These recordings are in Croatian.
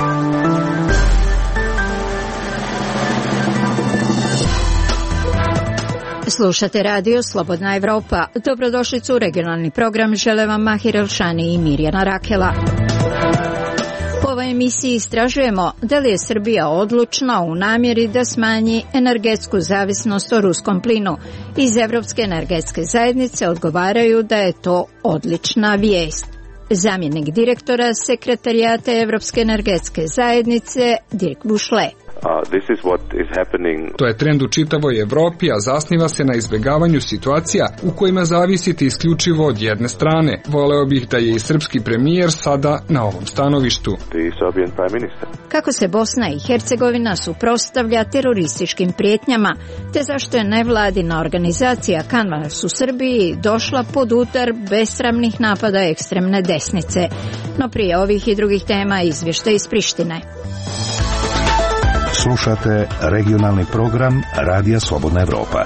Slušate radio Slobodna Evropa. Dobrodošli u regionalni program. Žele vam Mahir Elšani i Mirjana Rakela. U ovoj emisiji istražujemo da li je Srbija odlučna u namjeri da smanji energetsku zavisnost o ruskom plinu. Iz Evropske energetske zajednice odgovaraju da je to odlična vijest. Zamjenik direktora Sekretarijata Evropske energetske zajednice Dirk Bušle. To je trend u čitavoj Evropi, a zasniva se na izbjegavanju situacija u kojima zavisite isključivo od jedne strane. Voleo bih da je i srpski premijer sada na ovom stanovištu. Kako se Bosna i Hercegovina suprotstavlja terorističkim prijetnjama, te zašto je nevladina organizacija Kanvas u Srbiji došla pod udar besramnih napada ekstremne desnice. No prije ovih i drugih tema izvještaj iz Prištine. Slušate regionalni program Radija Slobodna Evropa.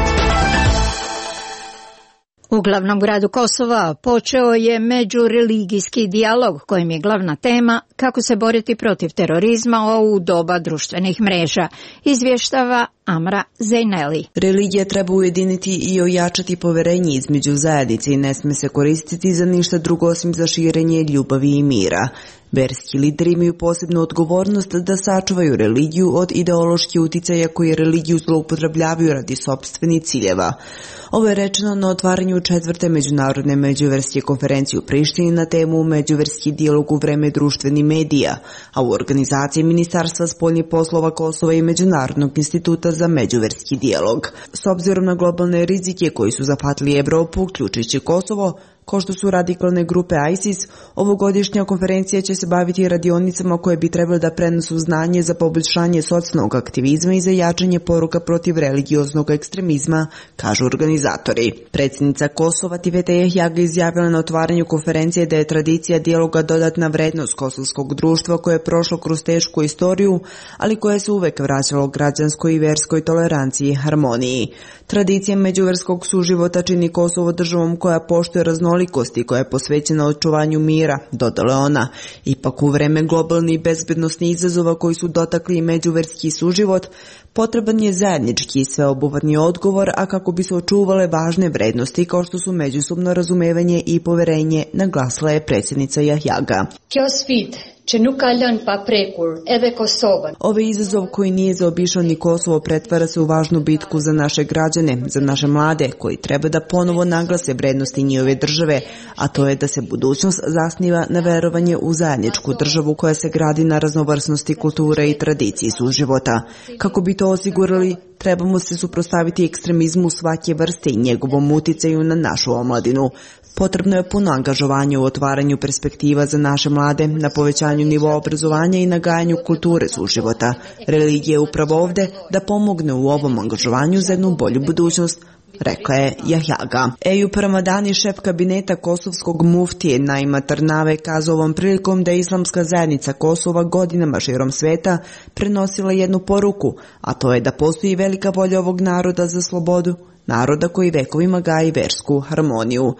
U glavnom gradu Kosova počeo je međureligijski dijalog kojim je glavna tema kako se boriti protiv terorizma u doba društvenih mreža, izvještava Amra Zejneli. Religija treba ujediniti i ojačati poverenje između zajednice i ne sme se koristiti za ništa drugo osim za širenje ljubavi i mira. Verski lideri imaju posebnu odgovornost da sačuvaju religiju od ideoloških uticaja koji religiju zloupotrebljavaju radi sopstvenih ciljeva. Ovo je rečeno na otvaranju 4. međunarodne međuverske konferencije u Prištini na temu međuverski dijalog u vreme društvenih medija, a u organizaciji Ministarstva spoljnih poslova Kosova i Međunarodnog instituta za međuverski dijalog. S obzirom na globalne rizike koji su zahvatili Evropu, uključujući Kosovo, kao što su radikalne grupe ISIS, ovogodišnja konferencija će se baviti radionicama koje bi trebalo da prenosu znanje za poboljšanje socijalnog aktivizma i za jačanje poruka protiv religioznog ekstremizma, kažu organizatori. Predsjednica Kosova Tiveta Jahjaga izjavila na otvaranju konferencije da je tradicija dijaloga dodatna vrednost kosovskog društva koje je prošlo kroz tešku istoriju, ali koje se uvek vraćalo građanskoj i verskoj toleranciji i harmoniji. Tradicija međuverskog suživota čini Kosovo državom koja poštuje raznolikosti, koja je posvećena očuvanju mira, dodala ona. Ipak u vreme globalnih i bezbednosnih izazova koji su dotakli i međuverski suživot, potreban je zajednički i sveobuhvatni odgovor, a kako bi se očuvale važne vrednosti kao što su međusobno razumevanje i poverenje, naglasila je predsjednica Jahjaga. Ovaj izazov koji nije zaobišao ni Kosovo pretvara se u važnu bitku za naše građane, za naše mlade koji treba da ponovo naglase vrednosti njihove države, a to je da se budućnost zasniva na verovanje u zajedničku državu koja se gradi na raznovrsnosti kulture i tradiciji suživota. Kako bi to osigurali, trebamo se suprotstaviti ekstremizmu svake vrste i njegovom uticaju na našu omladinu. Potrebno je puno angažovanje u otvaranju perspektiva za naše mlade, na povećanju nivoa obrazovanja i nagajanju kulture suživota. Religija je upravo ovde da pomogne u ovom angažovanju za jednu bolju budućnost, rekla je Jahjaga. Ejup Ramadani, šef kabineta kosovskog muftije Naima Trnave, kazao ovom prilikom da je islamska zajednica Kosova godinama širom sveta prenosila jednu poruku, a to je da postoji velika volja ovog naroda za slobodu, naroda koji vekovima gaji versku harmoniju.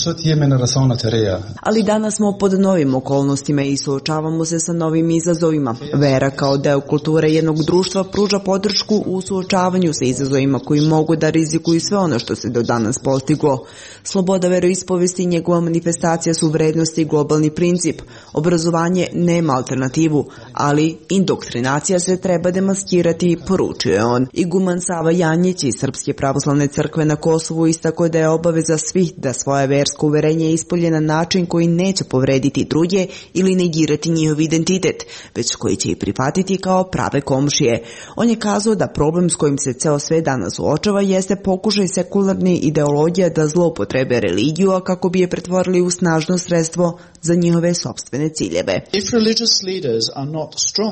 Ali danas smo pod novim okolnostima i suočavamo se sa novim izazovima. Vera kao deo kulture jednog društva pruža podršku u suočavanju sa izazovima koji mogu da rizikuju sve ono što se do danas postiglo. Sloboda veroispovesti i njegova manifestacija su vrednosti i globalni princip. Obrazovanje nema alternativu, ali indoktrinacija se treba demaskirati, poručuje on. Iguman Sava Janjić iz Srpske pravoslavne crkve na Kosovu istakao da je obaveza svih da svoje versko uverenje ispolje na način koji neće povrediti druge ili negirati njihov identitet, već koji će ih prihvatiti kao prave komšije. On je kazao da problem s kojim se ceo svet danas suočava jeste pokušaj sekularne ideologije da zloupotrebe religiju, a kako bi je pretvorili u snažno sredstvo za njihove sopstvene ciljeve.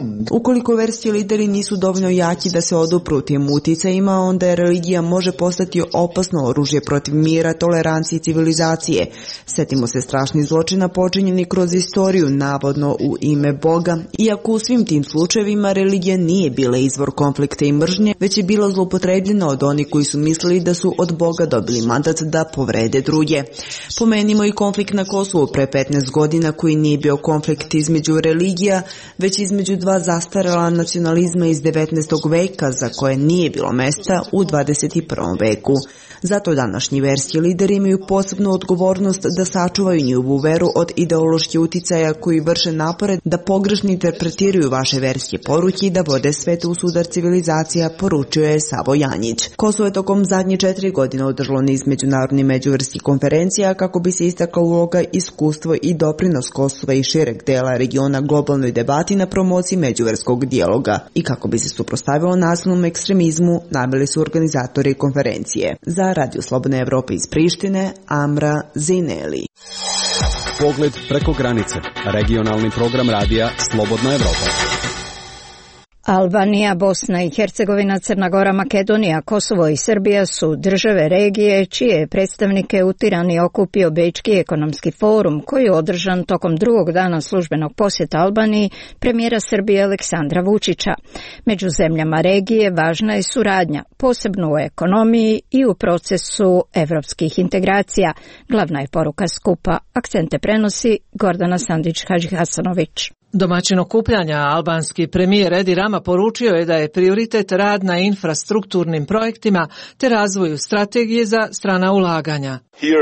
Ukoliko verski lideri nisu dovoljno jaki da se odupru tim uticajima, onda je religija može postati koristio opasno oružje protiv mira, tolerancije i civilizacije. Setimo se strašnih zločina počinjeni kroz istoriju, navodno u ime Boga, iako u svim tim slučajevima religija nije bila izvor konflikta i mržnje, već je bila zloupotrebljena od onih koji su mislili da su od Boga dobili mandat da povrede druge. Pomenimo i konflikt na Kosovu pre 15 godina koji nije bio konflikt između religija, već između dva zastarela nacionalizma iz 19. veka za koje nije bilo mesta u 21. veku. Zato današnji verski lideri imaju posebnu odgovornost da sačuvaju njihovu veru od ideološke uticaja koji vrše napore da pogrešno interpretiraju vaše verske poruke i da vode svet u sudar civilizacija, poručio je Savo Janjić. Kosovo je tokom zadnje 4 godine održalo niz međunarodnih međuverskih konferencija kako bi se istakla uloga, iskustvo i doprinos Kosova i šireg dela regiona globalnoj debati na promociji međuverskog dijaloga i kako bi se suprotstavilo nasilnom ekstremizmu, naveli su organizatori konferencije. Za Radio Slobodne Evrope iz Prištine, Amra Zineli. Pogled preko granice. Regionalni program radija Slobodna Evropa. Albanija, Bosna i Hercegovina, Crna Gora, Makedonija, Kosovo i Srbija su države regije čije predstavnike u Tirani okupio Bečki ekonomski forum koji je održan tokom drugog dana službenog posjeta Albaniji premijera Srbije Aleksandra Vučića. Među zemljama regije važna je suradnja, posebno u ekonomiji i u procesu evropskih integracija. Glavna je poruka skupa. Akcente prenosi Gordana Sandić-Hadžihasanović. Domaćin okupljanja albanski premijer Edi Rama poručio je da je prioritet rad na infrastrukturnim projektima te razvoju strategije za strana ulaganja.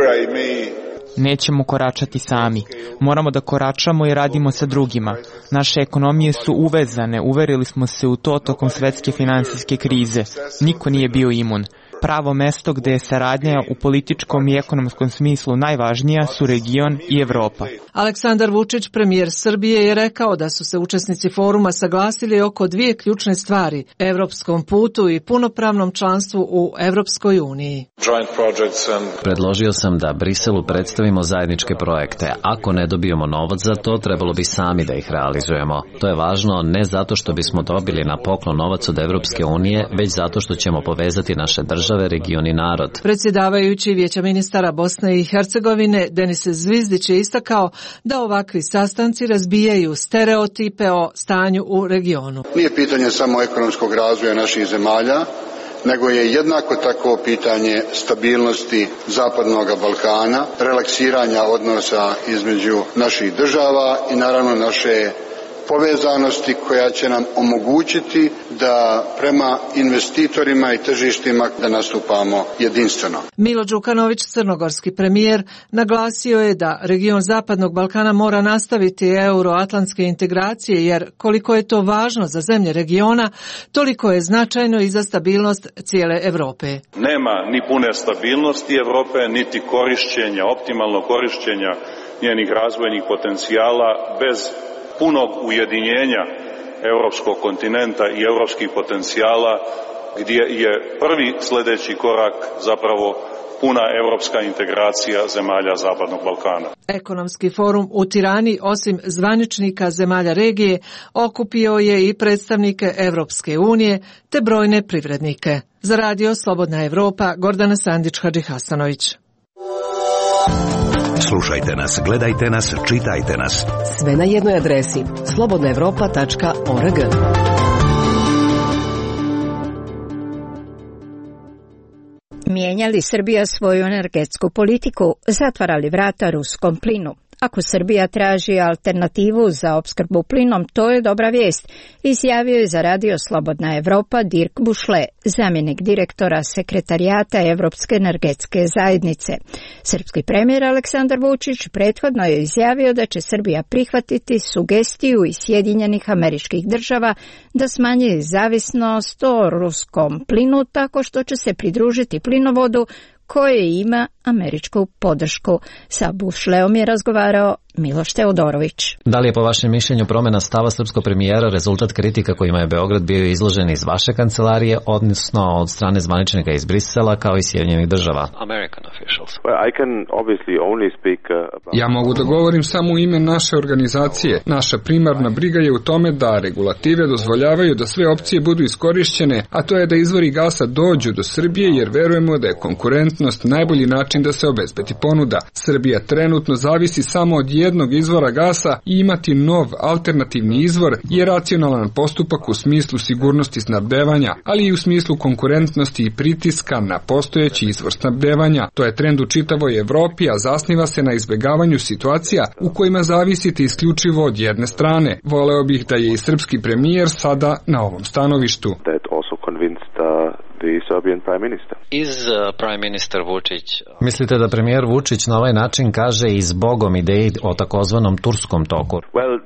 Nećemo koračati sami. Moramo da koračamo i radimo sa drugima. Naše ekonomije su uvezane, uverili smo se u to tokom svetske finansijske krize. Niko nije bio imun. Pravo mesto gde je saradnja u političkom i ekonomskom smislu najvažnija su region i Evropa. Aleksandar Vučić, premijer Srbije, je rekao da su se učesnici foruma saglasili oko dvije ključne stvari: evropskom putu i punopravnom članstvu u Evropskoj uniji. Predložio sam da Briselu predstavimo zajedničke projekte. Ako ne dobijemo novac za to, trebalo bi sami da ih realizujemo. To je važno ne zato što bismo dobili na poklon novac od Evropske unije, već zato što ćemo povezati naše države, region i narod. Predsjedavajući Vijeća ministara Bosne i Hercegovine Denis Zvizdić je istakao da ovakvi sastanci razbijaju stereotipe o stanju u regionu. Nije pitanje samo ekonomskog razvoja naših zemalja, nego je jednako tako pitanje stabilnosti Zapadnog Balkana, relaksiranja odnosa između naših država i naravno naše povezanosti koja će nam omogućiti da prema investitorima i tržištima da nastupamo jedinstveno. Milo Đukanović, crnogorski premijer, naglasio je da region Zapadnog Balkana mora nastaviti euroatlantske integracije jer koliko je to važno za zemlje regiona, toliko je značajno i za stabilnost cijele Evrope. Nema ni pune stabilnosti Evrope, niti korišćenja, optimalno korišćenja njenih razvojnih potencijala bez punog ujedinjenja europskog kontinenta i europskih potencijala, gdje je prvi sljedeći korak zapravo puna europska integracija zemalja Zapadnog Balkana. Ekonomski forum u Tirani, osim zvaničnika zemalja regije, okupio je i predstavnike Evropske unije te brojne privrednike. Za Radio Slobodna Evropa, Gordana Sandić-Hadžihasanović. Slušajte nas, gledajte nas, čitajte nas. Sve na jednoj adresi slobodnaevropa.org. Mijenja li Srbija svoju energetsku politiku? Zatvara li vrata ruskom plinu? Ako Srbija traži alternativu za opskrbu plinom, to je dobra vijest, izjavio je za Radio Slobodna Evropa Dirk Bušle, zamjenik direktora sekretarijata Evropske energetske zajednice. Srpski premijer Aleksandar Vučić prethodno je izjavio da će Srbija prihvatiti sugestiju iz Sjedinjenih Američkih Država da smanji zavisnost o ruskom plinu tako što će se pridružiti plinovodu koje ima američku podršku. Sa Bušleom je razgovarao Miloš Teodorović. Da li je po vašem mišljenju promjena stava srpskog premijera rezultat kritika kojima je Beograd bio izložen iz vaše kancelarije, odnosno od strane zvaničnika iz Brisela kao i Sjedinjenih država? Ja mogu da govorim samo u ime naše organizacije. Naša primarna briga je u tome da regulative dozvoljavaju da sve opcije budu iskorišćene, a to je da izvori gasa dođu do Srbije jer verujemo da je konkurentnost najbolji način da se obezbedi ponuda. Srbija trenutno zavisi samo od jednog izvora gasa i imati nov alternativni izvor je racionalan postupak u smislu sigurnosti snabdevanja, ali i u smislu konkurentnosti i pritiska na postojeći izvor snabdevanja. To je trend u čitavoj Evropi, a zasniva se na izbegavanju situacija u kojima zavisite isključivo od jedne strane. Voleo bih da je i srpski premijer sada na ovom stanovištu. Mislite da premijer Vučić na ovaj način kaže i zbogom ideji o takozvanom turskom toku?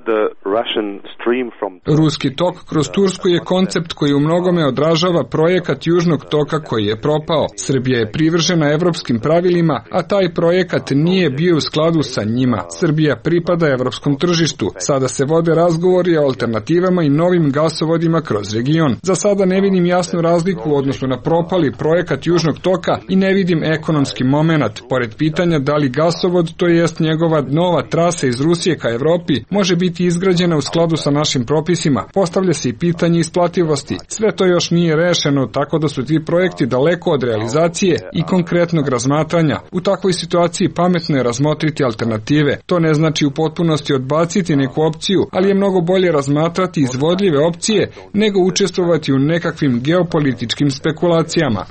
Ruski tok kroz Tursku je koncept koji u mnogome odražava projekat Južnog toka koji je propao. Srbija je privržena evropskim pravilima, a taj projekat nije bio u skladu sa njima. Srbija pripada evropskom tržištu. Sada se vode razgovori o alternativama i novim gasovodima kroz region. Za sada ne vidim jasnu razliku u odnosu na propali projekat Južnog toka i ne vidim ekonomski momenat. Pored pitanja da li gasovod, to jest njegova nova trasa iz Rusije ka Evropi, može biti izgrađena u skladu sa našim propisima, postavlja se i pitanje isplativosti. Sve to još nije rešeno, tako da su ti projekti daleko od realizacije i konkretnog razmatranja. U takvoj situaciji pametno je razmotriti alternative. To ne znači u potpunosti odbaciti neku opciju, ali je mnogo bolje razmatrati izvodljive opcije nego učestvovati u nekakvim geopolitičkim spekulacijama.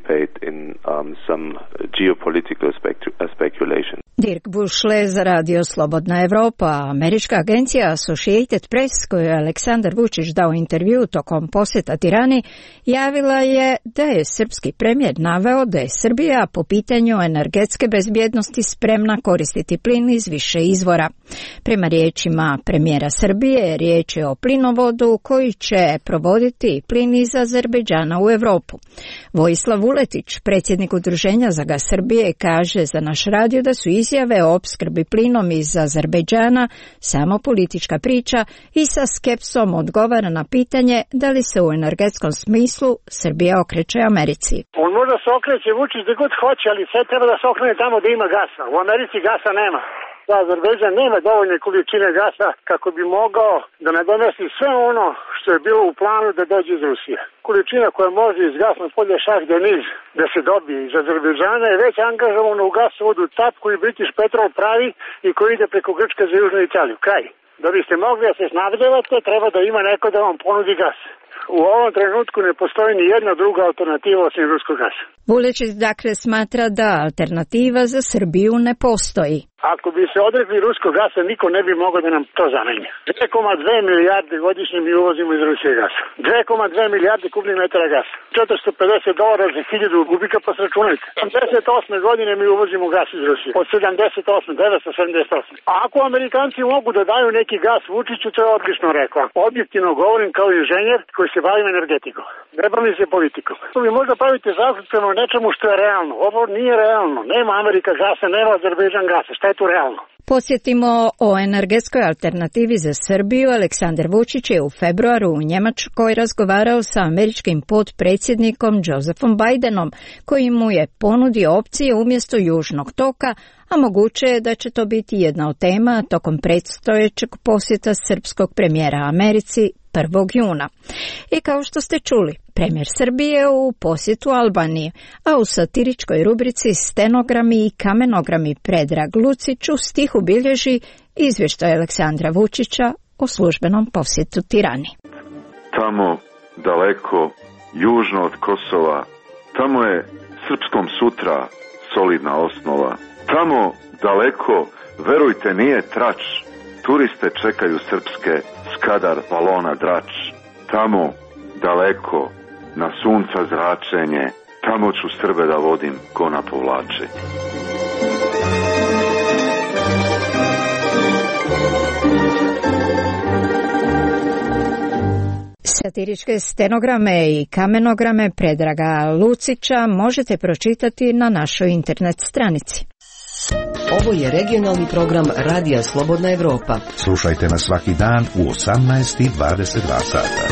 Dirk Bušle za Radio Slobodna Evropa. Američka agencija Associated Press, koju je Aleksandar Vučić dao intervju tokom posjeta Tirani, javila je da je srpski premijer naveo da je Srbija po pitanju energetske bezbjednosti spremna koristiti plin iz više izvora. Prema riječima premijera Srbije, riječ je o plinovodu koji će provoditi plin iz Azerbejdžana u Evropu. Vojislav Vuletić, predsjednik Udruženja za gas Srbije, kaže za naš radio da su izjave o opskrbi plinom iz Azerbejdžana samo politička priča i sa skepsom odgovara na pitanje da li se u energetskom smislu Srbija okreće Americi. On možda se okreće Vučić da god hoće, ali sve treba da se okrene tamo da ima gasa. U Americi gasa nema. Azerbejdžan nema dovoljne količine gasa kako bi mogao da nadomesti sve ono što je bilo u planu da dođe iz Rusije. Količina koja može iz gasnog polja Šah Deniz da se dobije iz Azerbejdžana je već angažovana u gasovodu TAP koji British Petrol pravi i koji ide preko Grčke za Južnu Italiju. Kraj. Da biste mogli da se snabdevate, treba da ima neko da vam ponudi gas. U ovom trenutku ne postoji ni jedna druga alternativa osim ruskog gasa. Vulečić dakle smatra da alternativa za Srbiju ne postoji. Ako bi se odrekli ruskog gasa, niko ne bi mogao da nam to zameni. 2,2 milijarde godišnje mi uvozimo iz Rusije gasa. 2,2 milijarde kubnih metara gasa. $450 za 1000 kubika, pa sračunajte. 78. godine mi uvozimo gas iz Rusije. Od 78. 978. A ako Amerikanci mogu da daju neki gas Vučiću, to je odlično rekao. Objektivno govorim kao inženjer koji se bavim energetikom. Ne bavim se politikom. Vi možda pravite zaključak prema nečemu što je realno. Ovo nije realno. Nema Amerika gasa, nema Azerbejdžan gasa. Šta je tu realno? Podsjetimo, o energetskoj alternativi za Srbiju Aleksandar Vučić je u februaru u Njemačkoj razgovarao sa američkim potpredsjednikom Josephom Bidenom, koji mu je ponudio opcije umjesto Južnog toka, a moguće je da će to biti jedna od tema tokom predstojećeg posjeta srpskog premijera Americi 1. juna. I kao što ste čuli, premijer Srbije u posjetu Albanije, a u satiričkoj rubrici Stenogrami i kamenogrami Predrag Lucić u stihu bilježi izvještaj Aleksandra Vučića o službenom posjetu Tirani. Tamo, daleko, južno od Kosova, tamo je srpskom sutra solidna osnova. Tamo, daleko, verujte, nije trač, turiste čekaju srpske Skadar, Valona, Drač. Tamo, daleko, na sunca zračenje, tamo ću Srbe da vodim ko na povlače. Satiričke stenograme i kamenograme Predraga Lucića možete pročitati na našoj internet stranici. Ovo je regionalni program Radija Slobodna Evropa. Slušajte nas svaki dan u 18:22 sata.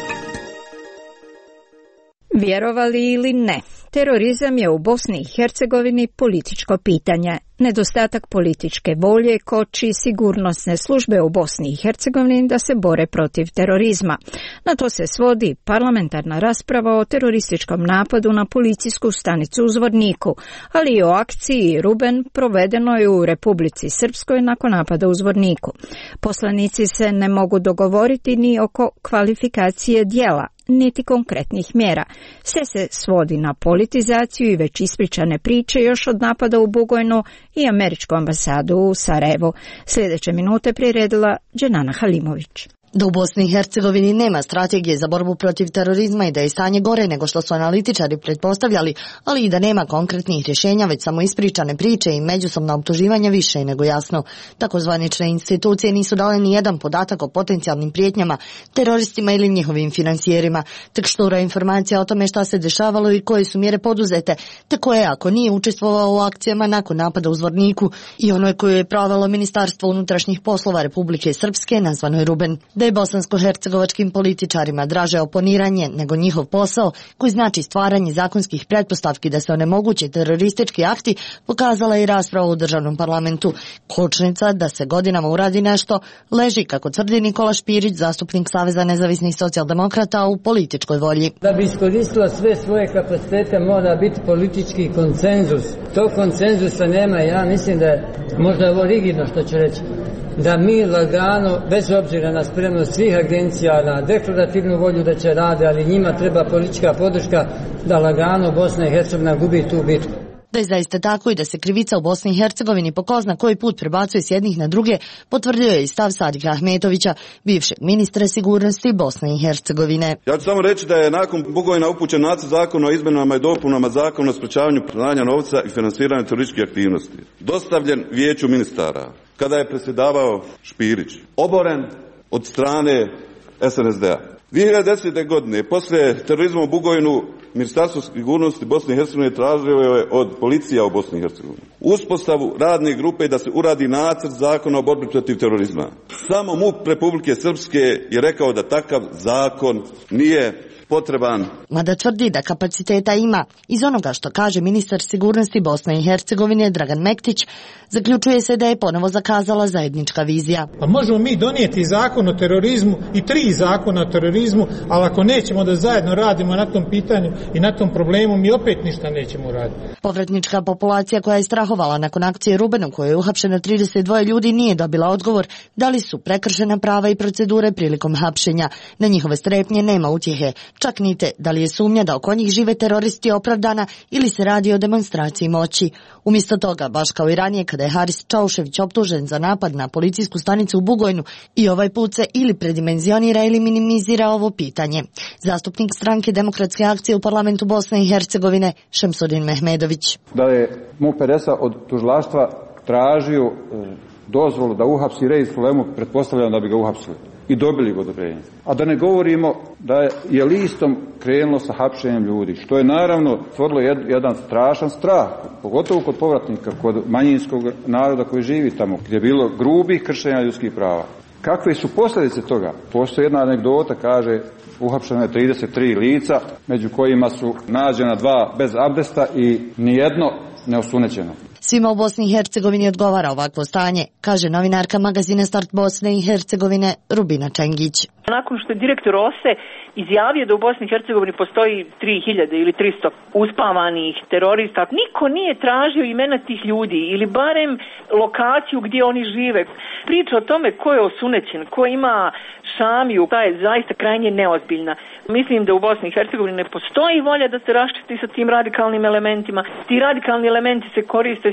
Vjerovali ili ne, terorizam je u Bosni i Hercegovini političko pitanje. Nedostatak političke volje koči sigurnosne službe u Bosni i Hercegovini da se bore protiv terorizma. Na to se svodi parlamentarna rasprava o terorističkom napadu na policijsku stanicu u Zvorniku, ali i o akciji Ruben provedenoj u Republici Srpskoj nakon napada u Zvorniku. Poslanici se ne mogu dogovoriti ni oko kvalifikacije djela, niti konkretnih mjera. Sve se svodi na politizaciju i već ispričane priče još od napada u Bugojnu i američku ambasadu u Sarajevu. Sljedeće minute priredila Dženana Halimović. Da u Bosni i Hercegovini nema strategije za borbu protiv terorizma i da je stanje gore nego što su analitičari pretpostavljali, ali i da nema konkretnih rješenja, već samo ispričane priče i međusobna optuživanja više je nego jasno. Tako zvanične institucije nisu dale ni jedan podatak o potencijalnim prijetnjama, teroristima ili njihovim financijerima, tek štura informacija o tome šta se dešavalo i koje su mjere poduzete, te koje ako nije učestvovao u akcijama nakon napada u Zvorniku i onoj koju je provelo Ministarstvo unutrašnjih poslova Republike Srpske, nazvanoj Ruben. Da je bosansko-hercegovačkim političarima draže oponiranje nego njihov posao, koji znači stvaranje zakonskih pretpostavki da se onemoguće teroristički akti, pokazala je i rasprava u državnom parlamentu. Kočnica da se godinama uradi nešto leži, kako tvrdi Nikola Špirić, zastupnik Saveza nezavisnih socijaldemokrata, u političkoj volji. Da bi iskoristila sve svoje kapacitete mora biti politički konsenzus. Tog konsenzusa nema. Ja mislim da je možda ovo rigidno što ću reći, da mi lagano, bez obzira na spremnost svih agencija, na deklarativnu volju da će rade, ali njima treba politička podrška, da lagano Bosna i Hercegovina gubi tu bitku. Da je zaista tako i da se krivica u Bosni i Hercegovini po ko zna koji put prebacuje s jednih na druge, potvrdio je i stav Sadika Ahmetovića, bivšeg ministra sigurnosti Bosne i Hercegovine. Ja ću samo reći da je nakon Bugojna upućen nacrt zakona o izmjenama i dopunama zakona o sprečavanju pranja novca i financiranju terorističkih aktivnosti, dostavljen Vijeću ministara, kada je predsjedavao Špirić, oboren od strane SNSD-a. 2010. godine, poslije terorizma u Bugojnu, Ministarstvo sigurnosti Bosne i Hercegovine tražilo je od policija u Bosni i Hercegovini uspostavu radne grupe da se uradi nacrt zakona o borbi protiv terorizma. Samo MUP Republike Srpske je rekao da takav zakon nije potreban. Mada tvrdi da kapaciteta ima, iz onoga što kaže ministar sigurnosti Bosne i Hercegovine Dragan Mektić, zaključuje se da je ponovo zakazala zajednička vizija. Pa možemo mi donijeti zakon o terorizmu i 3 zakona o terorizmu, ali ako nećemo da zajedno radimo na tom pitanju i na tom problemu, mi opet ništa nećemo raditi. Povratnička populacija koja je strahovala nakon akcije Ruben u kojoj je uhapšeno 32 ljudi nije dobila odgovor da li su prekršena prava i procedure prilikom hapšenja. Na njihove strepnje nema utjehe, čak nite da li je sumnja da oko njih žive teroristi opravdana ili se radi o demonstraciji moći. Umjesto toga, baš kao i ranije kada je Haris Čaušević optužen za napad na policijsku stanicu u Bugojnu, i ovaj put se ili predimenzionira ili minimizira ovo pitanje. Zastupnik stranke Demokratske akcije u parlamentu Bosne i Hercegovine Šemsudin Mehmedović. Da je MUP-50 od tužilaštva tražio dozvolu da uhapsi Reis Fulemu, pretpostavljam da bi ga uhapsili i dobili ga odobrenje. A da ne govorimo da je listom krenulo sa hapšenjem ljudi, što je naravno stvorilo jedan strašan strah, pogotovo kod povratnika, kod manjinskog naroda koji živi tamo, gdje je bilo grubih kršenja ljudskih prava. Kakve su posljedice toga? Postoji jedna anegdota, kaže, uhapšeno je 33 lica, među kojima su nađena 2 bez abdesta i nijedno neosunećeno. Svima u Bosni i Hercegovini odgovara ovakvo stanje, kaže novinarka magazina Start Bosne i Hercegovine Rubina Čengić. Nakon što je direktor OSE izjavio da u Bosni i Hercegovini postoji 3000 ili 300 uspavanih terorista, niko nije tražio imena tih ljudi ili barem lokaciju gdje oni žive. Priča o tome ko je osunećen, ko ima šamiju, ta je zaista krajnje neozbiljna. Mislim da u Bosni i Hercegovini ne postoji volja da se raščisti sa tim radikalnim elementima. Ti radikalni elementi se koriste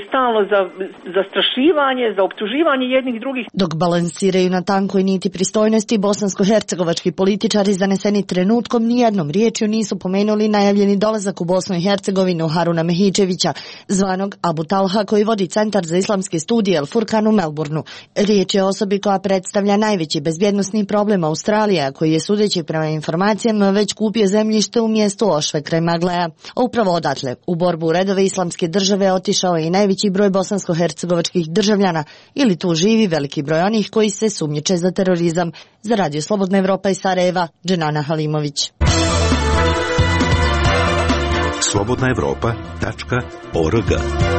stalo za zastrašivanje, za optuživanje jednih drugih. Dok balansiraju na tankoj niti pristojnosti, bosansko-hercegovački političari zaneseni trenutkom nijednom riječju nisu pomenuli najavljeni dolazak u Bosnu i Hercegovinu Haruna Mehićevića, zvanog Abu Talha, koji vodi Centar za islamske studije El Furkan u Melbourneu. Riječ je o osobi koja predstavlja najveći bezbjednosni problem Australije, koji je, sudeći prema informacijama, već kupio zemljište u mjestu Ošve kraj Magleja. Upravo odatle, u borbu u redove islamske države otišao je i najveći broj bosansko-hercegovačkih državljana, ili tu živi veliki broj onih koji se sumnjiče za terorizam. Za Radio Slobodna Evropa iz Sarajeva, Dženana Halimović. slobodnaevropa.org.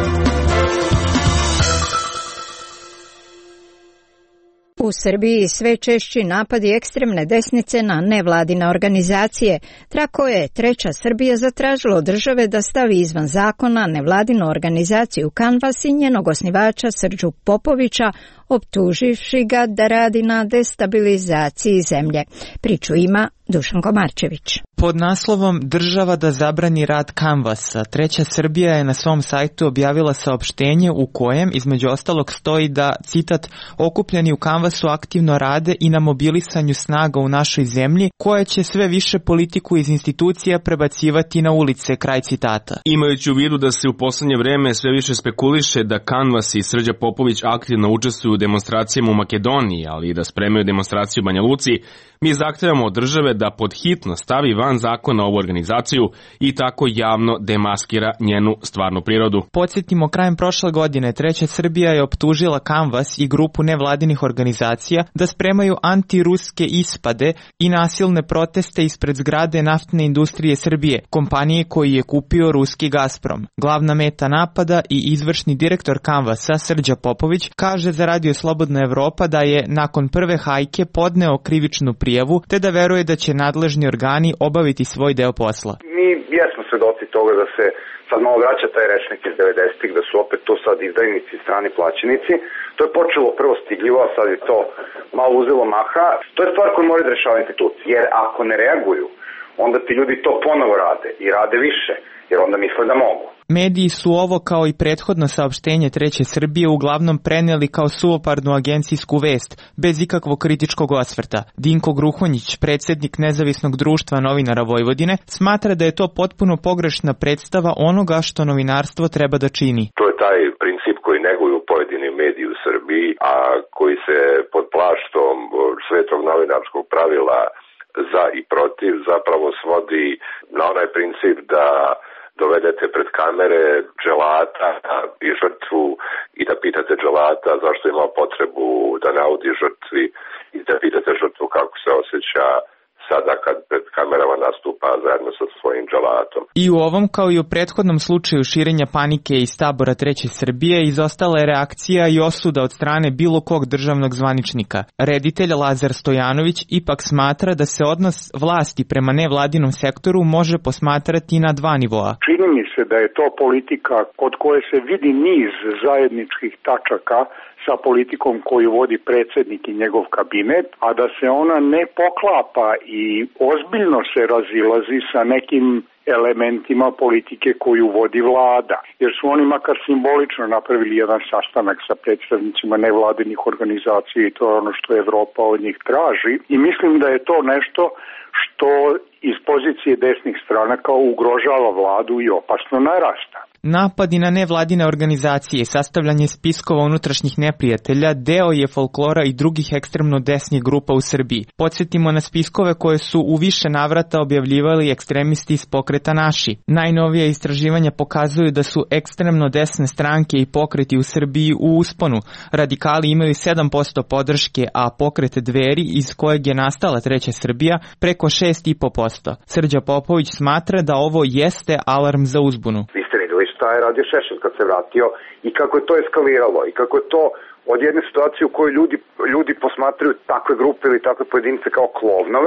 U Srbiji sve češći napadi ekstremne desnice na nevladine organizacije. Tako je Treća Srbija zatražila od države da stavi izvan zakona nevladinu organizaciju Kanvas i njenog osnivača Srđu Popovića, optuživši ga da radi na destabilizaciji zemlje. Priču ima Dušan Komarčević. Pod naslovom Država da zabrani rad Kanvasa, Treća Srbija je na svom sajtu objavila saopštenje u kojem, između ostalog, stoji da, citat, okupljeni u Kanvasu aktivno rade i na mobilisanju snaga u našoj zemlji, koja će sve više politiku iz institucija prebacivati na ulice, kraj citata. Imajući u vidu da se u poslednje vreme sve više spekuliše da Kanvas i Srđa Popović aktivno učestvuju u demonstracijama u Makedoniji, ali i da spremaju demonstraciju u Banja Luci, mi zahtevamo od države da pod hitno stavi van zakona ovu organizaciju i tako javno demaskira njenu stvarnu prirodu. Podsjetimo, krajem prošle godine Treća Srbija je optužila Kanvas i grupu nevladinih organizacija da spremaju antiruske ispade i nasilne proteste ispred zgrade naftne industrije Srbije, kompanije koju je kupio ruski Gazprom. Glavna meta napada i izvršni direktor Kanvasa Srđa Popović kaže za Radio Slobodna Evropa da je nakon prve hajke podneo krivičnu prijavu, te da veruje da će nadležni organi obaviti svoj deo posla. Mi jesmo svedoci toga da se sad malo vraća taj rečnik iz 90-ih, da su opet to sad izdajnici, strani plaćenici. To je počelo prvo stidljivo, a sad je to malo uzelo maha. To je stvar koju moraju da rešavaju institucije, jer ako ne reaguju, onda ti ljudi to ponovo rade i rade više, jer onda misle da mogu. Mediji su ovo, kao i prethodno saopštenje Treće Srbije, uglavnom preneli kao suvoparnu agencijsku vest, bez ikakvog kritičkog osvrta. Dinko Gruhonjić, predsjednik Nezavisnog društva novinara Vojvodine, smatra da je to potpuno pogrešna predstava onoga što novinarstvo treba da čini. To je taj princip koji neguju pojedini mediji u Srbiji, a koji se pod plaštom svetog novinarskog pravila za i protiv zapravo svodi na onaj princip da dovedete pred kamere dželata i žrtvu i da pitate dželata zašto ima potrebu da naudi žrtvi i da pitate žrtvu kako se osjeća sada kad pred kamerama nastupa zajedno sa svojim dželatom. I u ovom, kao i u prethodnom slučaju širenja panike iz tabora Treće Srbije, izostala je reakcija i osuda od strane bilo kog državnog zvaničnika. Reditelj Lazar Stojanović ipak smatra da se odnos vlasti prema nevladinom sektoru može posmatrati na dva nivoa. Čini mi se da je to politika kod koje se vidi niz zajedničkih tačaka sa politikom koju vodi predsjednik i njegov kabinet, a da se ona ne poklapa i ozbiljno se razilazi sa nekim elementima politike koju vodi vlada. Jer su oni makar simbolično napravili jedan sastanak sa predstavnicima nevladinih organizacija i to je ono što Evropa od njih traži. I mislim da je to nešto što iz pozicije desnih stranaka ugrožava vladu i opasno narasta. Napadi na nevladine organizacije, sastavljanje spiskova unutrašnjih neprijatelja, deo je folklora i drugih ekstremno desnih grupa u Srbiji. Podsjetimo na spiskove koje su u više navrata objavljivali ekstremisti iz pokreta Naši. Najnovija istraživanja pokazuju da su ekstremno desne stranke i pokreti u Srbiji u usponu. Radikali imaju 7% podrške, a pokret Dveri, iz kojeg je nastala Treća Srbija, preko 6,5%. Srđa Popović smatra da ovo jeste alarm za uzbunu. Šta je radio Šešelj kad se vratio i kako je to eskaliralo i kako je to od jedne situacije u kojoj ljudi posmatraju takve grupe ili takve pojedince kao klovnove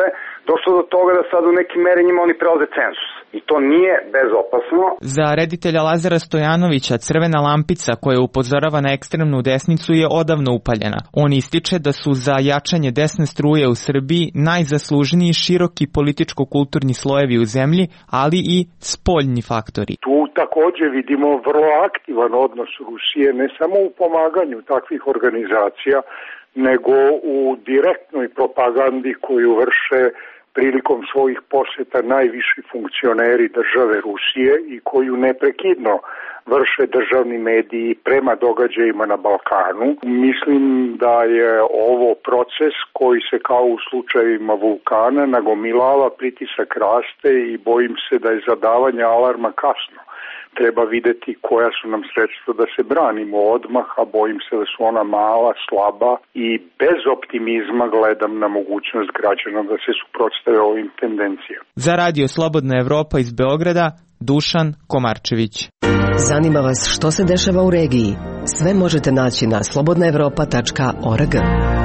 došlo do toga da sad u nekim meri njima oni prelaze cenzus. I to nije bezopasno. Za reditelja Lazara Stojanovića crvena lampica koja upozorava na ekstremnu desnicu je odavno upaljena. On ističe da su za jačanje desne struje u Srbiji najzaslužniji široki političko-kulturni slojevi u zemlji, ali i spoljni faktori. Tu također vidimo vrlo aktivan odnos Rusije, ne samo u pomaganju takvih organizacija, nego u direktnoj propagandi koju vrše prilikom svojih posjeta najviši funkcioneri države Rusije i koju neprekidno vrše državni mediji prema događajima na Balkanu. Mislim da je ovo proces koji se kao u slučajevima vulkana nagomilava, pritisak raste i bojim se da je zadavanje alarma kasno. Treba videti koja su nam sredstva da se branimo odmah, a bojim se da su ona mala, slaba i bez optimizma gledam na mogućnost građana da se suprotstave ovim tendencijama. Za Radio Slobodna Evropa iz Beograda, Dušan Komarčević. Zanima vas što se dešava u regiji? Sve možete naći na slobodnaevropa.org.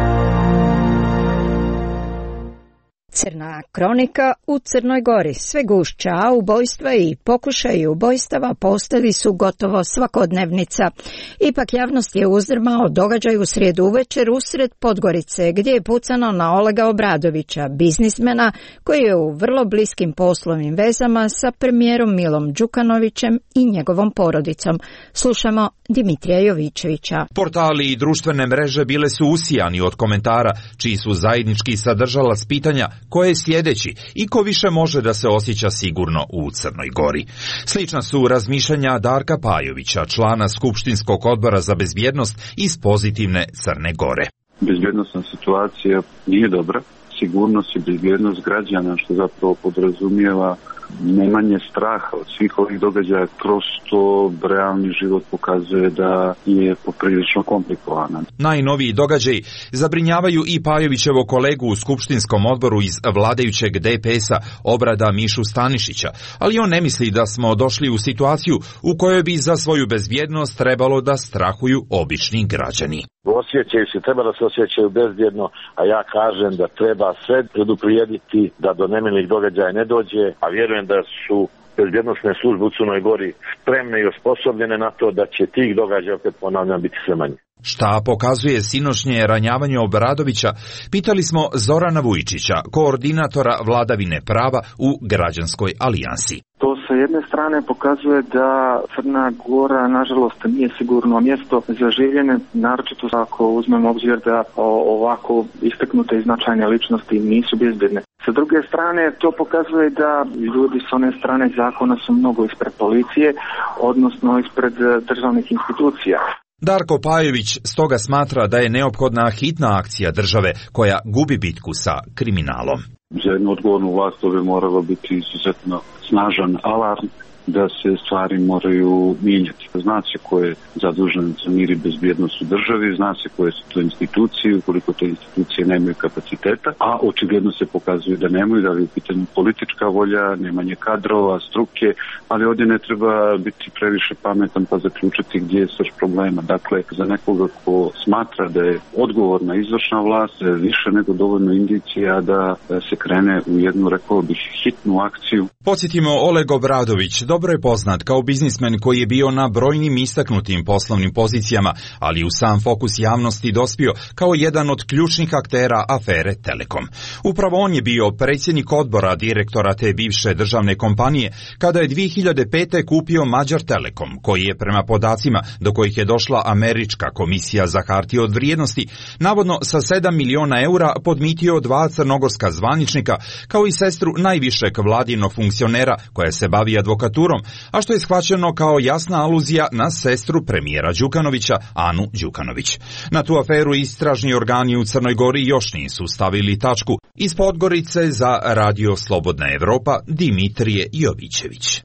Crna kronika u Crnoj Gori. Sve gušća, a ubojstva i pokušaji ubojstava postali su gotovo svakodnevnica. Ipak javnost je uzdrmao događaj u srijedu uvečer usred Podgorice, gdje je pucano na Olega Obradovića, biznismena koji je u vrlo bliskim poslovnim vezama sa premijerom Milom Đukanovićem i njegovom porodicom. Slušamo Dimitrija Jovićevića. Portali i društvene mreže bile su usijani od komentara, čiji su zajednički sadržalac pitanja ko je sljedeći i ko više može da se osjeća sigurno u Crnoj Gori. Slična su razmišljanja Darka Pajovića, člana Skupštinskog odbora za bezbjednost iz pozitivne Crne Gore. Bezbjednostna situacija nije dobra. Sigurnost i bezbjednost građana, što zapravo podrazumijeva nemanje straha od svih ovih događaja, kroz to realni život pokazuje da je poprilično komplikovan. Najnoviji događaji zabrinjavaju i Pajovićevo kolegu u Skupštinskom odboru iz vladajućeg DPS-a Obrada Mišu Stanišića, ali on ne misli da smo došli u situaciju u kojoj bi za svoju bezbjednost trebalo da strahuju obični građani. Osjećaju se, treba da se osjećaju bezbjedno, a ja kažem da treba sve preduprijediti da do nemilih događaja ne dođe, a vjerujem da su bezbjednosne službe u Crnoj Gori spremne i osposobljene na to da će tih događaja, opet ponavljam, biti sve manje. Šta pokazuje sinoćnje ranjavanje Obradovića, pitali smo Zorana Vujčića, koordinatora vladavine prava u Građanskoj alijansi. To sa jedne strane pokazuje da Crna Gora nažalost nije sigurno mjesto za življenje, naročito ako uzmemo obzir da ovako istaknute i značajne ličnosti nisu bezbjedne. Sa druge strane to pokazuje da ljudi s one strane zakona su mnogo ispred policije, odnosno ispred državnih institucija. Darko Pajović stoga smatra da je neophodna hitna akcija države koja gubi bitku sa kriminalom. Za jednu odgovornu vlast to bi moralo biti izuzetno snažan alarm da se stvari moraju mijenjati. Zna se ko je zadužen za mir i bezbjednost u državi, zna se koje su to institucije, ukoliko te institucije nemaju kapaciteta, a očigledno se pokazuje da nemaju, da li je u pitanju politička volja, nemanje kadrova, struke, ali ovdje ne treba biti previše pametan pa zaključiti gdje je srž problema. Dakle, za nekoga ko smatra da je odgovorna izvršna vlast, više nego dovoljno indicija da se krene u jednu, rekao bih, hitnu akciju. Podsjetimo, Oleg Obradović dobro je poznat kao biznismen koji je bio na brojnim istaknutim poslovnim pozicijama, ali u sam fokus javnosti dospio kao jedan od ključnih aktera afere Telekom. Upravo on je bio predsjednik odbora direktora te bivše državne kompanije kada je 2005. kupio Mađar Telekom, koji je prema podacima do kojih je došla Američka komisija za hartije od vrijednosti navodno sa 7 miliona eura podmitio 2 crnogorska zvaničnika kao i sestru najvišeg vladinog funkcionera koja se bavi advokaturom, a što je shvaćeno kao jasna aluzija na sestru premijera Đukanovića, Anu Đukanović. Na tu aferu istražni organi u Crnoj Gori još nisu stavili tačku. Iz Podgorice za Radio Slobodna Evropa, Dimitrije Jovićević.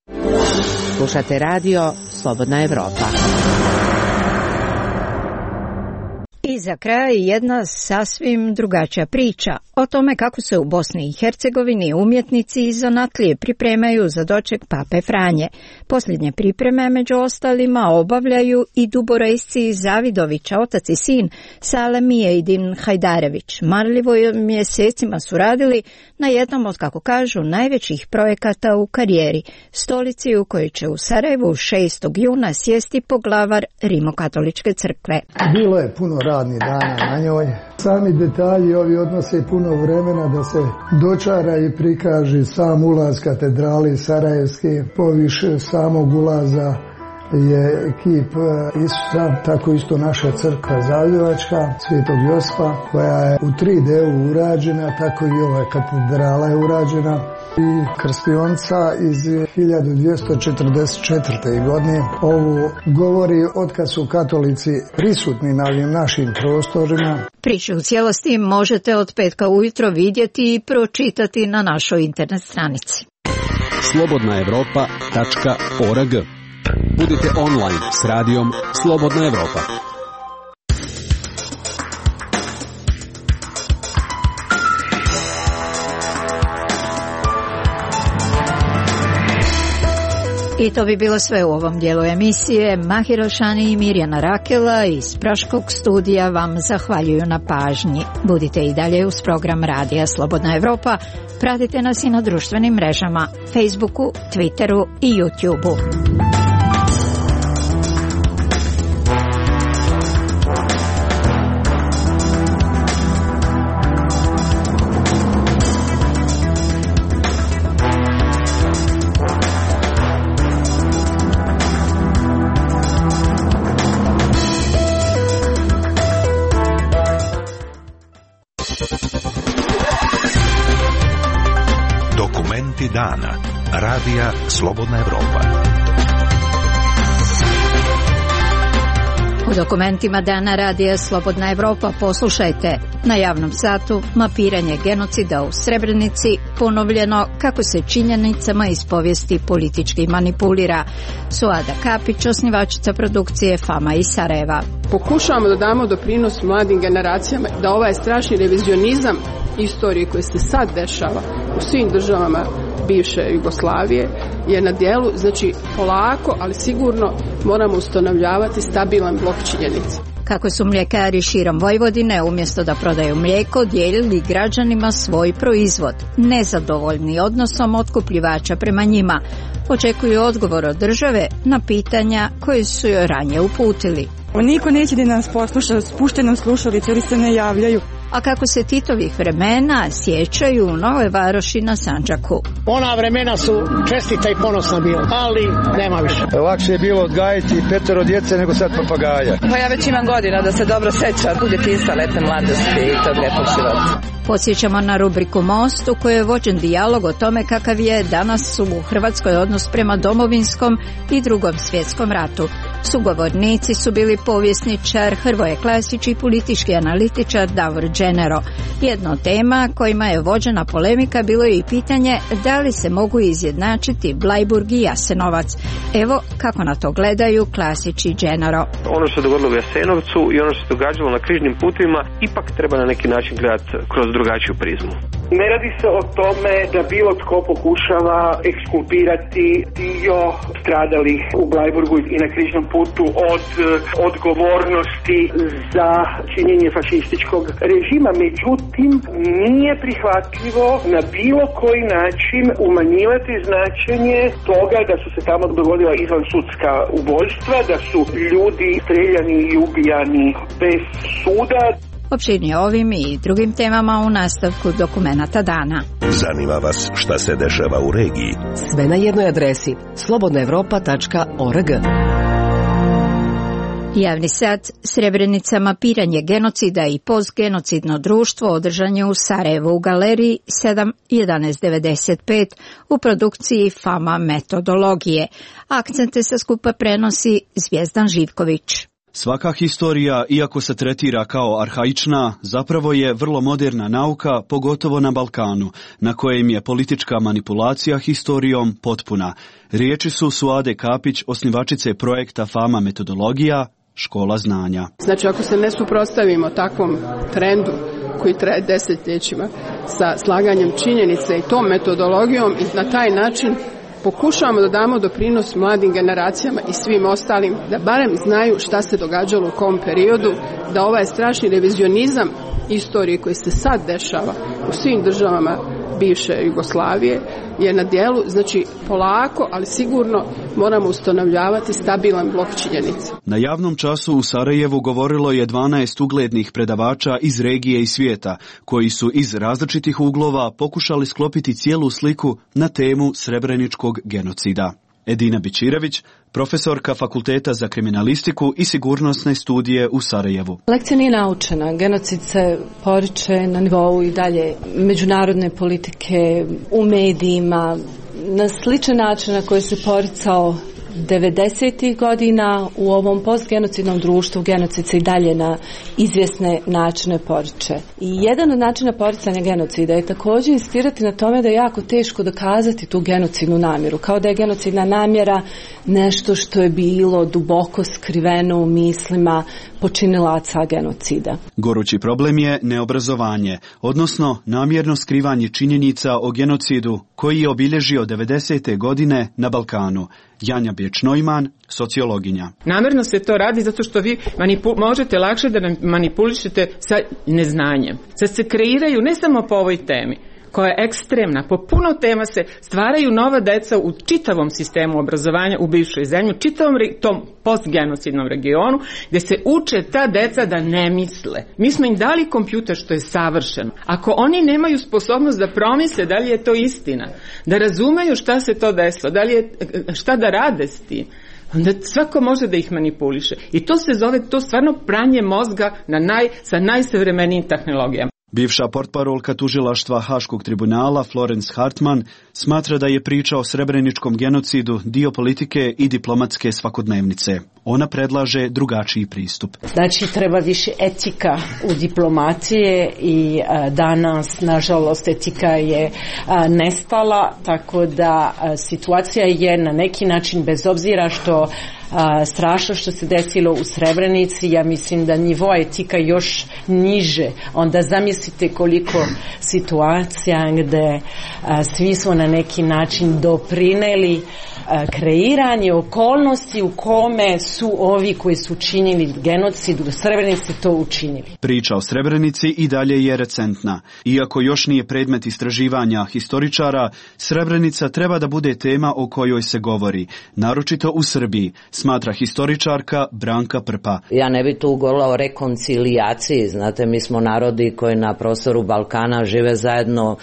Slušate Radio Slobodna Evropa. Iz za kraj jedna sasvim drugačija priča o tome kako se u Bosni i Hercegovini umjetnici i zanatlije pripremaju za doček Pape Franje. Posljednje pripreme među ostalima obavljaju i duborejsci Zavidovića, otac i sin Sale Mijejdin Hajdarević. Marljivo mjesecima su radili na jednom od, kako kažu, najvećih projekata u karijeri, stolici u kojoj će u Sarajevu 6. juna sjesti poglavar Rimokatoličke crkve. Bilo je puno radnih dana na njoj. Sami detalji ovi odnose puno vremena da se dočara i prikaže sam ulaz katedrali Sarajevske, poviše samog ulaza je kip Isusa, tako isto naša crkva Zavidovačka, Svetog Josipa, koja je u 3D urađena, tako i ova katedrala je urađena. I krstionica iz 1244. godine. Ovo govori otkad su katolici prisutni na ovim našim prostorima. Priču u cijelosti možete od petka ujutro vidjeti i pročitati na našoj internet stranici. slobodnaevropa.org. Budite online s radijom Slobodna Evropa. I to bi bilo sve u ovom dijelu emisije. Mahir El-Shani i Mirjana Rakela iz Praškog studija vam zahvaljuju na pažnji. Budite i dalje uz program Radija Slobodna Evropa. Pratite nas i na društvenim mrežama, Facebooku, Twitteru i YouTubeu. Dana. Radija Slobodna Evropa. U dokumentima Dana Radija Slobodna Evropa poslušajte: na javnom satu mapiranje genocida u Srebrenici, ponovljeno kako se činjenicama iz povijesti politički manipulira. Suada Kapić, osnivačica produkcije Fama iz Sarajeva. Pokušavamo da damo doprinos mladim generacijama da ovaj strašni revizionizam istorije koje se sad dešava u svim državama bivše Jugoslavije je na dijelu, znači polako, ali sigurno moramo ustanovljavati stabilan blok činjenica. Kako su mljekari širom Vojvodine umjesto da prodaju mlijeko dijelili građanima svoj proizvod, nezadovoljni odnosom otkupljivača prema njima, očekuju odgovor od države na pitanja koje su joj ranije uputili. Niko neće da nas posluša, spušteno slušalice ili se ne javljaju. A kako se Titovih vremena sjećaju u Novoj Varoši na Sandžaku. Ona vremena su čestita i ponosna bila, ali nema više. Lakše je bilo odgajiti 5 djece nego sad papagaja. Pa ja već imam godina da se dobro sećam u djetinjstva, letne mladosti i tog lijepog života. Podsjećamo na rubriku Most u kojoj je vođen dijalog o tome kakav je danas u Hrvatskoj odnos prema Domovinskom i Drugom svjetskom ratu. Sugovornici su bili povjesničar Hrvoje Klasić i politički analitičar Davor Dženero. Jedna od tema kojima je vođena polemika bilo je i pitanje da li se mogu izjednačiti Blajburg i Jasenovac. Evo kako na to gledaju Klasić i Dženero. Ono što se dogodilo u Jasenovcu i ono što se događalo na križnim putima ipak treba na neki način gledati kroz drugačiju prizmu. Ne radi se o tome da bilo tko pokušava ekskulpirati dio stradalih u Blajburgu i na križnom putu od odgovornosti za činjenje fašističkog režima. Međutim, nije prihvatljivo na bilo koji način umanjivati značenje toga da su se tamo dogodila izvansudska ubojstva, da su ljudi streljani i ubijani bez suda. Opširnije ovim i drugim temama u nastavku dokumenata dana. Zanima vas šta se dešava u regiji? Sve na jednoj adresi slobodnaevropa.org. Javni sad Srebrenica, mapiranje genocida i postgenocidno društvo održan je u Sarajevu u galeriji 7.11.95 u produkciji Fama metodologije. Akcente sa skupa prenosi Zvijezdan Živković. Svaka historija, iako se tretira kao arhaična, zapravo je vrlo moderna nauka, pogotovo na Balkanu, na kojem je politička manipulacija historijom potpuna. Riječi su Suade Kapić, osnivačice projekta Fama metodologija, Škola znanja. Znači, ako se ne suprotstavimo takvom trendu koji traje desetljećima sa slaganjem činjenice i tom metodologijom i na taj način pokušavamo da damo doprinos mladim generacijama i svim ostalim, da barem znaju šta se događalo u kom periodu, da ovaj strašni revizionizam istorije koji se sad dešava u svim državama bivše Jugoslavije je na dijelu, znači polako, ali sigurno moramo ustanovljavati stabilan blok činjenica. Na javnom času u Sarajevu govorilo je 12 uglednih predavača iz regije i svijeta, koji su iz različitih uglova pokušali sklopiti cijelu sliku na temu srebreničkog genocida. Edina Bićirević, profesorka Fakulteta za kriminalistiku i sigurnosne studije u Sarajevu. Lekcija nije naučena. Genocid se poriče na nivou i dalje međunarodne politike, u medijima, na sličan način na koji se poricao 90. godina u ovom postgenocidnom društvu. Genocid se i dalje na izvjesne načine poriče. I jedan od načina poricanja genocida je također insistirati na tome da je jako teško dokazati tu genocidnu namjeru, kao da je genocidna namjera nešto što je bilo duboko skriveno u mislima počinilaca genocida. Gorući problem je neobrazovanje, odnosno namjerno skrivanje činjenica o genocidu koji je obilježio 90. godine na Balkanu. Janja Bjeć-Neumann, sociologinja. Namjerno se to radi zato što vi možete lakše da manipulišete sa neznanjem. Sad se kreiraju ne samo po ovoj temi, koja je ekstremna. Po puno tema se stvaraju nova deca u čitavom sistemu obrazovanja u bivšoj zemlji, u čitavom tom postgenocidnom regionu, gdje se uče ta deca da ne misle. Mi smo im dali kompjuter što je savršeno. Ako oni nemaju sposobnost da promisle da li je to istina, da razumeju šta se to desilo, da li je, šta da rade s tim, onda svako može da ih manipuliše. I to se zove, to stvarno pranje mozga sa najsavremenijim tehnologijama. Bivša portparolka tužilaštva Haškog tribunala Florence Hartman smatra da je priča o srebreničkom genocidu dio politike i diplomatske svakodnevnice. Ona predlaže drugačiji pristup. Znači, treba više etika u diplomacije i danas, nažalost, etika je nestala, tako da situacija je na neki način, bez obzira što strašno što se desilo u Srebrenici, ja mislim da nivo etika još niže. Onda zamislite koliko situacija gdje svi smo na neki način doprineli kreiranje okolnosti u kome su ovi koji su učinili genocid u Srebrenici to učinili. Priča o Srebrenici i dalje je recentna. Iako još nije predmet istraživanja historičara, Srebrenica treba da bude tema o kojoj se govori, naročito u Srbiji, smatra historičarka Branka Prpa. Ja ne bi tu govorila o rekoncilijaciji, znate, mi smo narodi koji na prostoru Balkana žive zajedno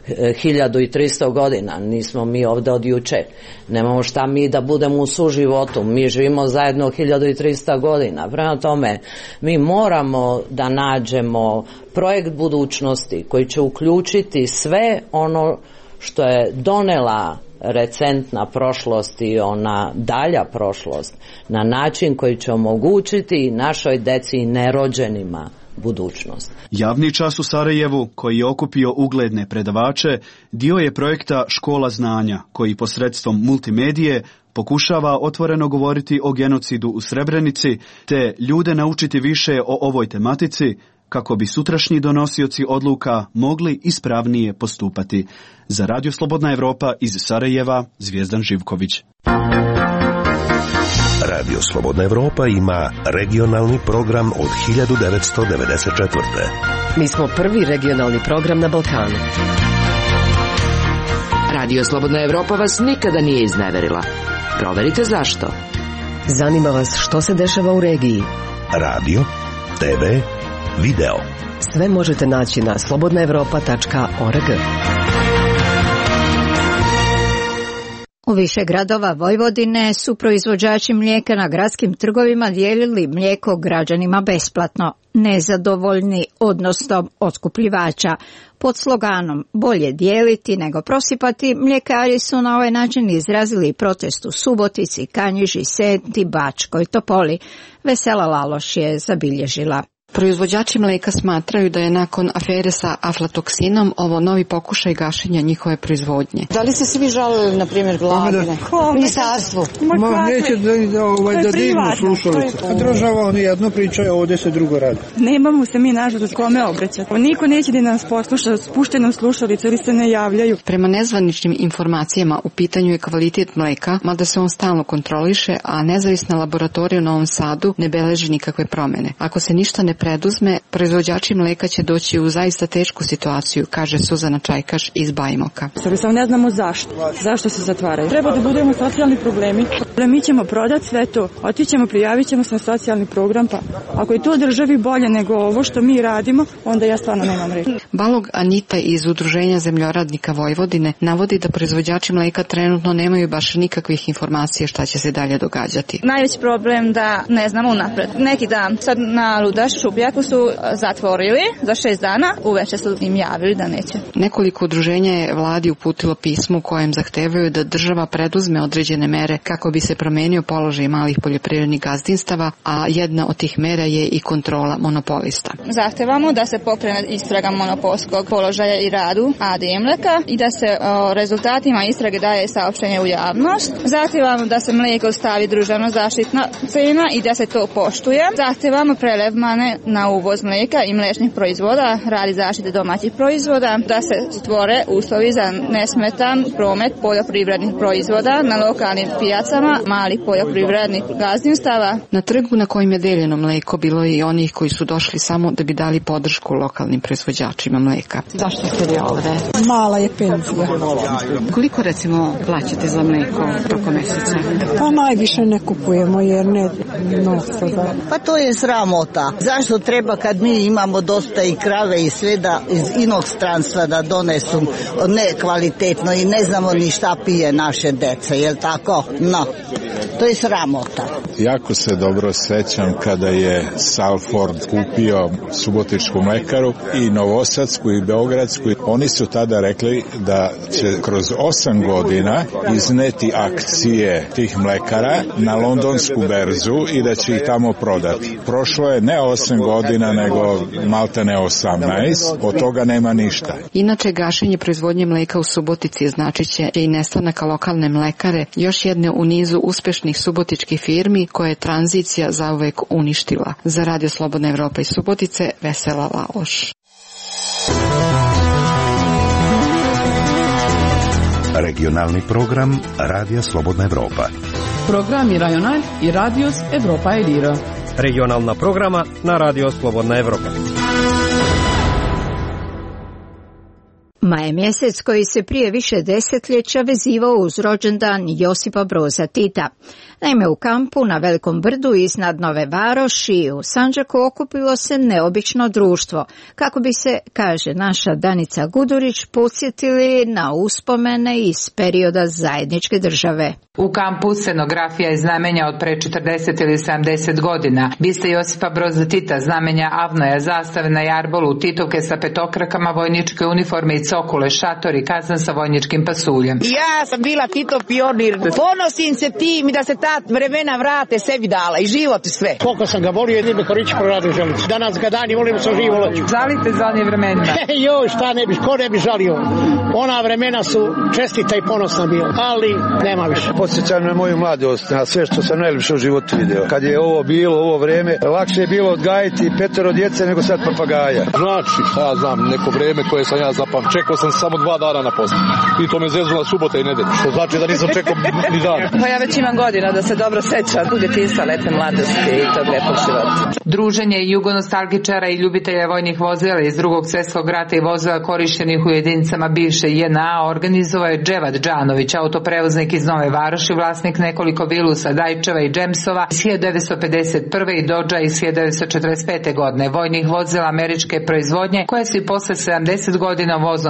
1300 godina, nismo mi ovdje od juče. Nemamo šta mi da budemo u suživotu, mi živimo zajedno 1300 godina. Prema tome, mi moramo da nađemo projekt budućnosti koji će uključiti sve ono što je donela recentna prošlost i ona dalja prošlost na način koji će omogućiti našoj deci i nerođenima budućnost. Javni čas u Sarajevu, koji je okupio ugledne predavače, dio je projekta Škola znanja, koji posredstvom multimedije pokušava otvoreno govoriti o genocidu u Srebrenici, te ljude naučiti više o ovoj tematici, kako bi sutrašnji donosioci odluka mogli ispravnije postupati. Za Radio Slobodna Evropa iz Sarajeva, Zvijezdan Živković. Radio Slobodna Evropa ima regionalni program od 1994. Mi smo prvi regionalni program na Balkanu. Radio Slobodna Evropa vas nikada nije izneverila. Proverite zašto. Zanima vas što se dešava u regiji. Radio, TV, video. Sve možete naći na slobodnaevropa.org. U više gradova Vojvodine su proizvođači mlijeka na gradskim trgovima dijelili mlijeko građanima besplatno, nezadovoljni odnosom otkupljivača. Pod sloganom bolje dijeliti nego prosipati, mljekari su na ovaj način izrazili protest u Subotici, Kanjiži, Senti, Bačkoj Topoli. Vesela Laloš je zabilježila. Proizvođači mlijeka smatraju da je nakon afere sa aflatoksinom ovo novi pokušaj gašenja njihove proizvodnje. Da li ste se vi žalili, na primjer, vladi? Ministarstvu? Neće da divno slušalice. Država oni jedno pričaju, ovdje se drugo radi. Nemamo se mi nažalost kome obraćati. Niko neće da nas posluša, spuštenom slušalicu ili se ne javljaju. Prema nezvaničnim informacijama u pitanju je kvalitet mlijeka, mada se on stalno kontroliše, a nezavisna laboratorija u Novom Sadu ne beleži nikakve promjene. Ako se ništa ne preduzme, proizvođači mlijeka će doći u zaista tešku situaciju, kaže Suzana Čajkaš iz Bajmoka. Samo ne znamo zašto. Zašto se zatvaraju? Treba da budemo socijalni problemi. Mi ćemo prodati sve to. Otićemo, prijavit ćemo se na socijalni program, pa ako je to državi bolje nego ovo što mi radimo, onda ja stvarno nemam reći. Balog Anita iz Udruženja zemljoradnika Vojvodine navodi da proizvođači mlijeka trenutno nemaju baš nikakvih informacija šta će se dalje događati. Najveći problem da ne znamo unapred. Neki dan sad na Ludaš Šupljaku su zatvorili za 6 dana, uveče su im javili da neće. Nekoliko udruženja je vladi uputilo pismo kojem zahtevaju da država preduzme određene mere kako bi se promenio položaj malih poljoprivrednih gazdinstava, a jedna od tih mera je i kontrola monopolista. Zahtevamo da se pokrene istraga monopolskog položaja i radu AD Mleka i da se o rezultatima istrage daje saopštenje u javnost. Zahtevamo da se mlijeko stavi državno zaštitna cena i da se to poštuje. Zahtevamo prelev mane na uvoz mlijeka i mliječnih proizvoda radi zaštite domaćih proizvoda, da se stvore uslovi za nesmetan promet poljoprivrednih proizvoda na lokalnim pijacama malih poljoprivrednih gazdinstava. Na trgu na kojim je deljeno mlijeko bilo je i onih koji su došli samo da bi dali podršku lokalnim proizvođačima mlijeka. Zašto ste vi ovde? Mala je penzija. Koliko recimo plaćate za mlijeko preko meseca? Pa najviše ne kupujemo jer ne novca za... Pa to je sramota. Zašto treba kad mi imamo dosta i krave i sve da iz inostranstva da donesu nekvalitetno i ne znamo ni šta pije naše dece, jel tako? No, to je sramota. Jako se dobro sećam kada je Salford kupio Subotičku mlekaru i Novosadsku i Beogradsku. Oni su tada rekli da će kroz 8 godina izneti akcije tih mlekara na londonsku berzu i da će ih tamo prodati. Prošlo je ne 8 godina, nego maltene 18, od toga nema ništa. Inače, gašenje proizvodnje mlijeka u Subotici značit će i nestanaka lokalne mlekare, još jedne u nizu uspešnih subotičkih firmi koje je tranzicija zauvek uništila. Za Radio Slobodna Evropa iz Subotice, Vesela Laloš. Regionalni program Radija Slobodna Evropa. Programi Rajonal i Radios Evropa Eliro. Regionalna programa na Radio Slobodna Evropa. Maj je mjesec koji se prije više desetljeća vezivao uz rođendan Josipa Broza Tita. Naime, u kampu na Velikom brdu iznad Nove Varoši u Sandžaku okupilo se neobično društvo, kako bi se, kaže naša Danica Gudurić, podsjetili na uspomene iz perioda zajedničke države. U kampu scenografija i znamenja od pre 40 ili 70 godina. Biste Josipa Broza Tita, znamenja Avnoja, zastave na jarbolu, Titovke sa petokrakama, vojničke uniforme i cokule, šator i kazan sa vojničkim pasuljem. Ja sam bila Titov pionir. Ponosim se tim i da se ta vremena vrate sebi dala i život i sve. Koliko sam ga volio, jedni me Korić proradio želicu. Danas ga dani volimo sa živo loću. Žalite za onim vremenima? Joj, šta ne bi, ko ne bi žalio. Ona vremena su čestita i ponosna bila, ali nema više. Podsjećam na moju mladost, na sve što sam najljepše u životu video. Kad je ovo bilo, ovo vreme, lakše je bilo odgajiti 5 djece nego sad papagaja. Znači, ja znam, neko vreme koje sam ja zapamtio. Čekao sam samo 2 dana na poslu. I to me zezula subota i nedelja. Što znači da nisam čekao ni dan. Pa ja već imam godina da se dobro sećam u djetinjstva, lepe mladosti i tog lepog života. Druženje jugonostalgičara i ljubitelja vojnih vozila iz Drugog svjetskog rata i vozila korištenih u jedinicama bivše JNA organizovao je Dževad Džanović, autoprevoznik iz Nove Varoši, vlasnik nekoliko Vilusa, Dajčeva i Džemsova iz 1951. i Dodža iz 1945. godine, vojnih vozila američke proizvodnje koje su i posle 70 godina u voznom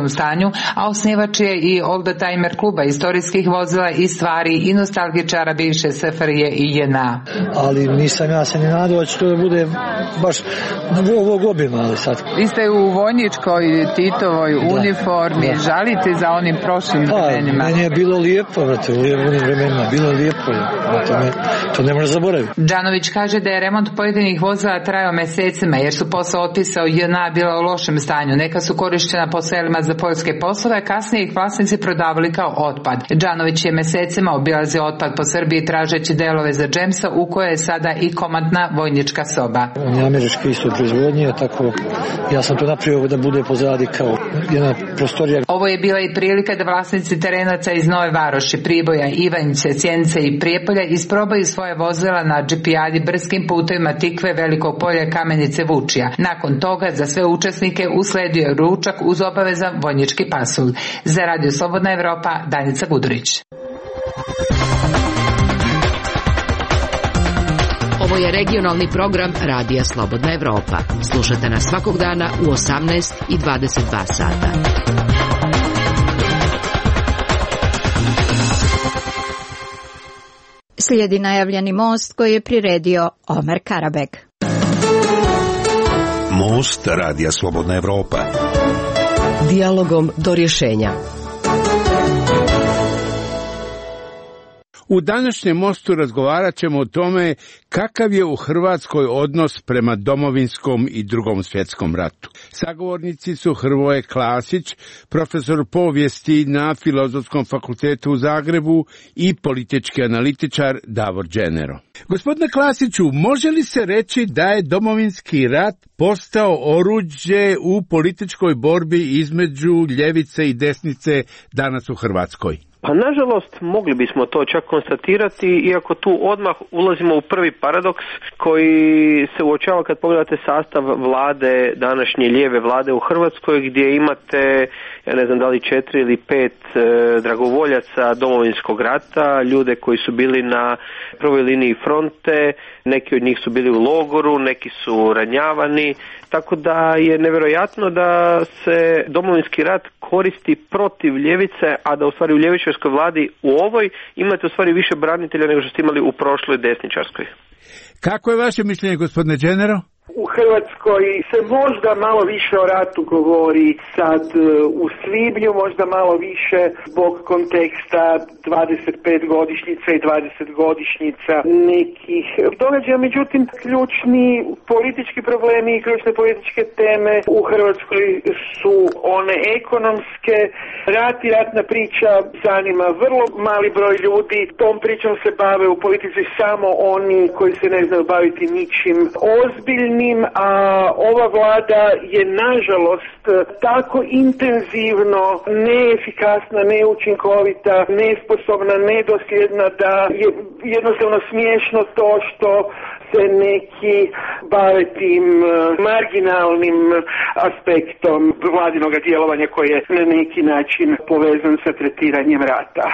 dobrom stanju, a osnivač je i oldtimer kluba istorijskih vozila i stvari i nostalgičara bivše SFRJ i JNA. Ali nisam ja se ni nadao da će to da bude baš ovog obima, ali sad. Vi ste u vojničkoj Titovoj uniformi, žalite za onim prošlim vremenima? Meni je bilo lijepo, vrate, u onim vremenima, bilo lijepo, to ne može zaboraviti. Đanović kaže da je remont pojedinih vozila trajao mesecima, jer su posle otpisa u JNA bila u lošem stanju. Neka su korišćena po selima za poljske poslove, a kasnije ih vlasnici prodavali kao otpad. Đanović je mesecima obilazio otpad po Srbiji tražeći delove za Džemsa, u kojoj je sada i komandna vojnička soba. On je američki isto proizvodnje, tako ja sam to napravio da bude pozadi kao jedna prostorija. Ovo je bila i prilika da vlasnici terenaca iz Nove Varoši, Priboja, Ivanjice, Sjenice i Prijepolja isprobaju svoje vozila na džipijadi brskim putovima Tikve, Velikog Polja, Kamenice, Vučija. Nakon toga za sve učesnike usledio je ručak uz obavezan vojnički pasulj. Za Radio Slobodna Evropa, Danica Budurić. Ovo je regionalni program Radija Slobodna Evropa. Slušate nas svakog dana u 18 i 22 sata. Slijedi najavljeni most koji je priredio Omer Karabeg. Most Radija Slobodna Evropa. Dijalogom do rješenja. U današnjem mostu razgovarat ćemo o tome kakav je u Hrvatskoj odnos prema Domovinskom i Drugom svjetskom ratu. Sagovornici su Hrvoje Klasić, profesor povijesti na Filozofskom fakultetu u Zagrebu i politički analitičar Davor Đenero. Gospodine Klasiću, može li se reći da je Domovinski rat postao oruđe u političkoj borbi između ljevice i desnice danas u Hrvatskoj? Pa nažalost mogli bismo to čak konstatirati, iako tu odmah ulazimo u prvi paradoks koji se uočava kad pogledate sastav vlade, današnje lijeve vlade u Hrvatskoj, gdje imate, ja ne znam da li 4 ili 5 dragovoljaca Domovinskog rata, ljude koji su bili na prvoj liniji fronte, neki od njih su bili u logoru, neki su ranjavani, tako da je nevjerojatno da se Domovinski rat koristi protiv ljevice, a da u stvari u ljevičarskoj vladi u ovoj imate u stvari više branitelja nego što ste imali u prošloj desničarskoj. Kako je vaše mišljenje, gospodine Đenero? U Hrvatskoj se možda malo više o ratu govori sad u svibnju, možda malo više zbog konteksta 25 godišnjica i 20 godišnjica nekih događaja. Međutim, ključni politički problemi i ključne političke teme u Hrvatskoj su one ekonomske. Rat i ratna priča zanima vrlo mali broj ljudi. Tom pričom se bave u politici samo oni koji se ne znaju baviti ničim ozbiljnim. A ova vlada je nažalost tako intenzivno neefikasna, neučinkovita, nesposobna, nedosljedna da je jednostavno smiješno to što se neki bave tim marginalnim aspektom vladinog djelovanja koji je na neki način povezan sa tretiranjem rata.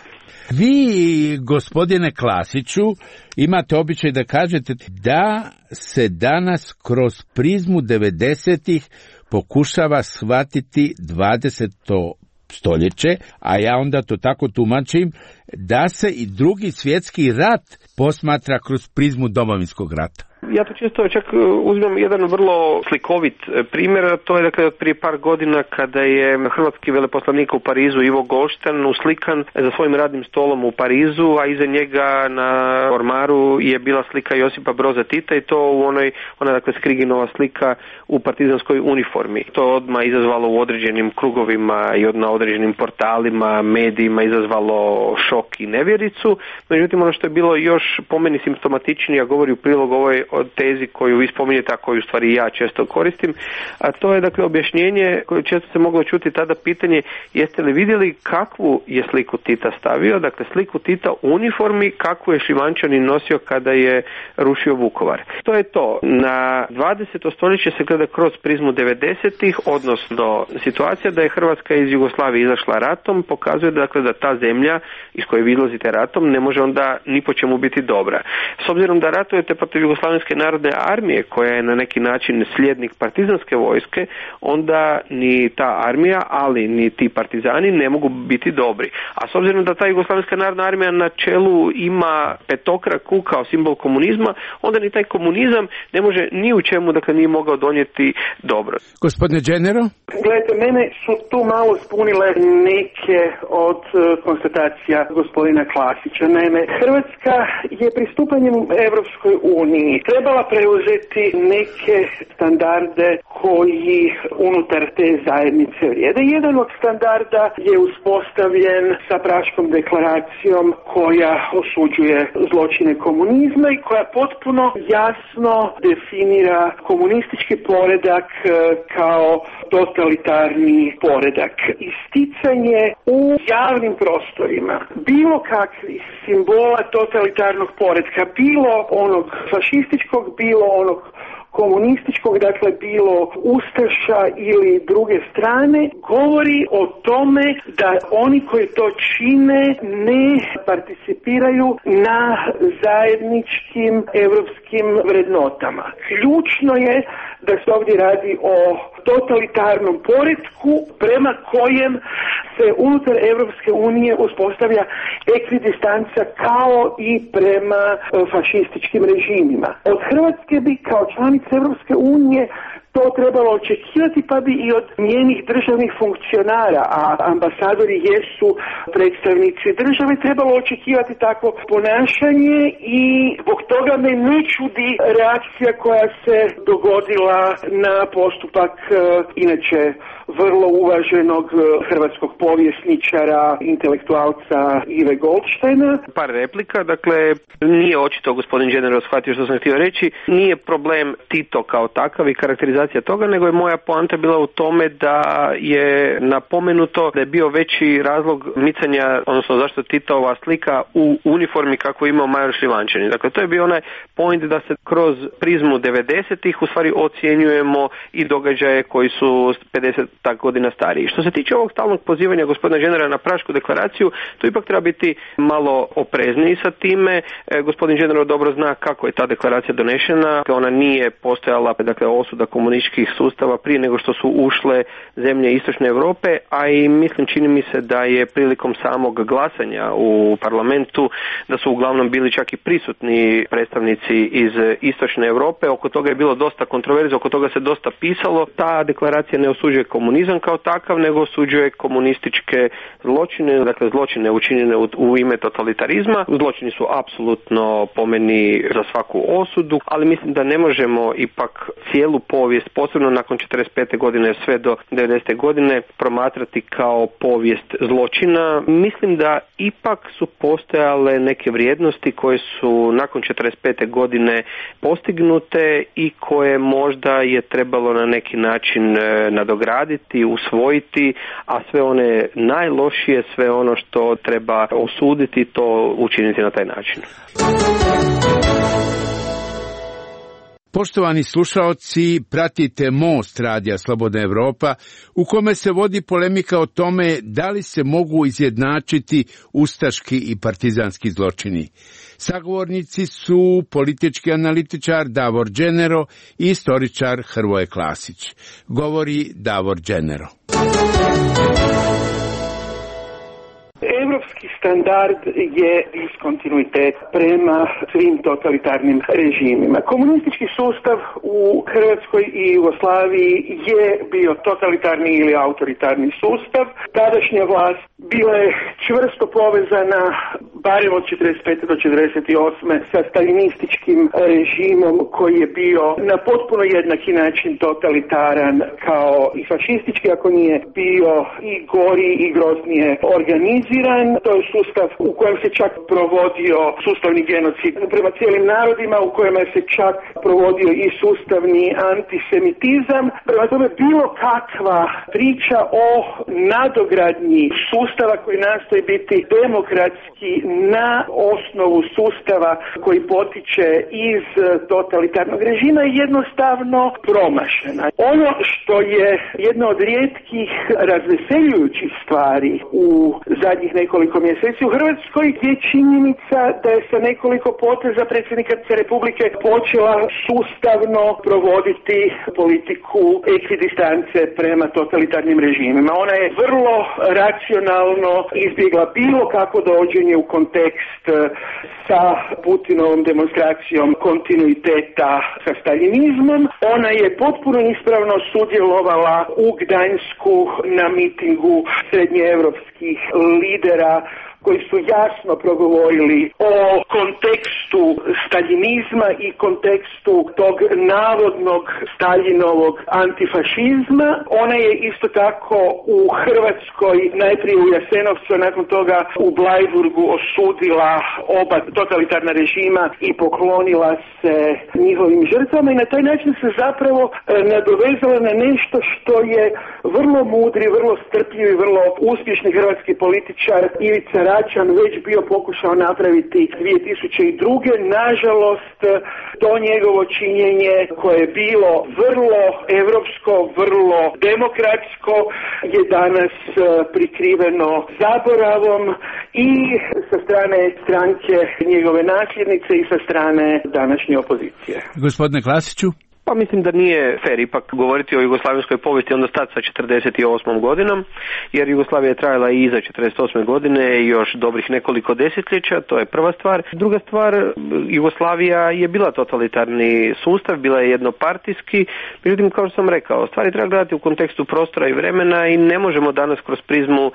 Vi, gospodine Klasiću, imate običaj da kažete da se danas kroz prizmu 90-ih pokušava shvatiti 20. stoljeće, a ja onda to tako tumačim, da se i Drugi svjetski rat posmatra kroz prizmu Domovinskog rata. Ja to često čak uzmem jedan vrlo slikovit primjer, to je dakle prije par godina kada je hrvatski veleposlanik u Parizu Ivo Golštan uslikan za svojim radnim stolom u Parizu, a iza njega na ormaru je bila slika Josipa Broza Tita i to u ona dakle Skriginova slika u partizanskoj uniformi. To je odmah izazvalo u određenim krugovima i na određenim portalima, medijima izazvalo šok i nevjericu. Međutim, ono što je bilo još po meni simptomatičnije, a govori u prilog ovoj tezi koju vi spominjete, a koju u stvari ja često koristim, a to je dakle objašnjenje koje često se moglo čuti tada pitanje, jeste li vidjeli kakvu je sliku Tita stavio, dakle sliku Tita u uniformi kakvu je Šljivančanin nosio kada je rušio Vukovar. To je to. Na 20. stoljeće se gleda kroz prizmu 90-ih, odnosno situacija da je Hrvatska iz Jugoslavije izašla ratom, pokazuje dakle da ta zemlja iz koje vi izlazite ratom ne može onda ni po čemu biti dobra. S obzirom da ratujete protiv Jugoslavenske Jugoslavenske narodne armije, koja je na neki način slijednik partizanske vojske, onda ni ta armija, ali ni ti partizani ne mogu biti dobri. A s obzirom da ta Jugoslavenska narodna armija na čelu ima petokraku kao simbol komunizma, onda ni taj komunizam ne može ni u čemu, dakle nije mogao donijeti dobro. Gospodine Dženero? Gledajte, mene su tu malo spunile neke od konstatacija gospodina Klasića. Naime, Hrvatska je pristupanjem Evropskoj uniji trebala preuzeti neke standarde koji unutar te zajednice vrijede. Jedan od standarda je uspostavljen sa Praškom deklaracijom koja osuđuje zločine komunizma i koja potpuno jasno definira komunistički poredak kao totalitarni poredak. Isticanje u javnim prostorima bilo kakvih simbola totalitarnog poretka, bilo onog fašističkog, bilo onog komunističkog, dakle bilo ustaša ili druge strane, govori o tome da oni koji to čine ne participiraju na zajedničkim europskim vrednotama. Ključno je da se ovdje radi o totalitarnom poretku prema kojem se unutar Europske unije uspostavlja ekvidistanca kao i prema fašističkim režimima. Od Hrvatske bi kao članica Europske unije to trebalo očekivati, pa bi i od njenih državnih funkcionara, a ambasadori jesu predstavnici države, trebalo očekivati takvo ponašanje i zbog toga me ne čudi reakcija koja se dogodila na postupak inače vrlo uvaženog hrvatskog povjesničara, intelektualca Ive Goldsteina. Par replika, dakle, nije očito gospodin Dženero shvatio što sam htio reći, nije problem Tito kao takav i karakterizacija toga, nego je moja poanta bila u tome da je napomenuto da je bio veći razlog micanja, odnosno zašto Titova slika u uniformi kako imao major Šljivančanin. Dakle, to je bio onaj point da se kroz prizmu 90-ih u stvari ocjenjujemo i događaje koji su 50 godina stariji. Što se tiče ovog stalnog pozivanja gospodina Dženera na Prašku deklaraciju, to ipak treba biti malo oprezniji sa time. Gospodin Džener dobro zna kako je ta deklaracija donešena. Ona nije postojala, dakle, osuda komunističkih sustava prije nego što su ušle zemlje Istočne Europe, a i mislim, čini mi se da je prilikom samog glasanja u parlamentu da su uglavnom bili čak i prisutni predstavnici iz Istočne Europe. Oko toga je bilo dosta kontroverze, oko toga se dosta pisalo. Ta deklaracija ne osuđuje komunizam kao takav, nego osuđuje komunističke zločine, dakle zločine učinjene u ime totalitarizma. Zločini su apsolutno po meni za svaku osudu, ali mislim da ne možemo ipak cijelu povijest, posebno nakon 45. godine sve do 90. godine, promatrati kao povijest zločina. Mislim da ipak su postojale neke vrijednosti koje su nakon 45. godine postignute i koje možda je trebalo na neki način nadograditi, usvojiti, a sve one najlošije, sve ono što treba osuditi, to učiniti na taj način. Poštovani slušaoci, pratite Most radija Slobodna Evropa, u kome se vodi polemika o tome da li se mogu izjednačiti ustaški i partizanski zločini. Sagovornici su politički analitičar Davor Dženero i istoričar Hrvoje Klasić. Govori Davor Dženero. Evropski standard je diskontinuitet prema svim totalitarnim režimima. Komunistički sustav u Hrvatskoj i Jugoslaviji je bio totalitarni ili autoritarni sustav. Tadašnja vlast bila je čvrsto povezana barem od 45. do 48. sa stalinističkim režimom koji je bio na potpuno jednaki način totalitaran kao i fašistički, ako nije bio i gori i groznije organiziran. To je sustav u kojem se čak provodio sustavni genocid prema cijelim narodima, u kojem se čak provodio i sustavni antisemitizam. Prema tome, bilo kakva priča o nadogradnji sustava koji nastoji biti demokratski na osnovu sustava koji potiče iz totalitarnog režima je jednostavno promašena. Ono što je jedna od rijetkih razveseljujućih stvari u zadnjih nekoliko mjeseci. U Hrvatskoj je činjenica da je sa nekoliko poteza predsjednika Republike počela sustavno provoditi politiku ekvidistance prema totalitarnim režimima. Ona je vrlo racionalno izbjegla bilo kako dođenje u kontekst sa Putinovom demonstracijom kontinuiteta sa staljinizmom. Ona je potpuno ispravno sudjelovala u Gdańsku na mitingu srednjeevropskih lidera koji su jasno progovorili o kontekstu staljinizma i kontekstu tog navodnog Staljinovog antifašizma. Ona je isto tako u Hrvatskoj, najprije u Jasenovcu, a nakon toga u Bleiburgu osudila oba totalitarna režima i poklonila se njihovim žrtvama i na taj način se zapravo nadovezala na nešto što je vrlo mudri, vrlo strpljiv i vrlo uspješni hrvatski političar Ivica Račan već bio pokušao napraviti 2002. Nažalost, to njegovo činjenje koje je bilo vrlo evropsko, vrlo demokratsko je danas prikriveno zaboravom i sa strane stranke njegove nasljednice i sa strane današnje opozicije. Gospodine Klasiću? Pa mislim da nije fer ipak govoriti o jugoslavenskoj povijesti onda stati sa 48. godinom, jer Jugoslavija je trajala i iza 48. godine i još dobrih nekoliko desetljeća, to je prva stvar. Druga stvar, Jugoslavija je bila totalitarni sustav, bila je jednopartijski, međutim kao što sam rekao, stvari treba gledati u kontekstu prostora i vremena i ne možemo danas kroz prizmu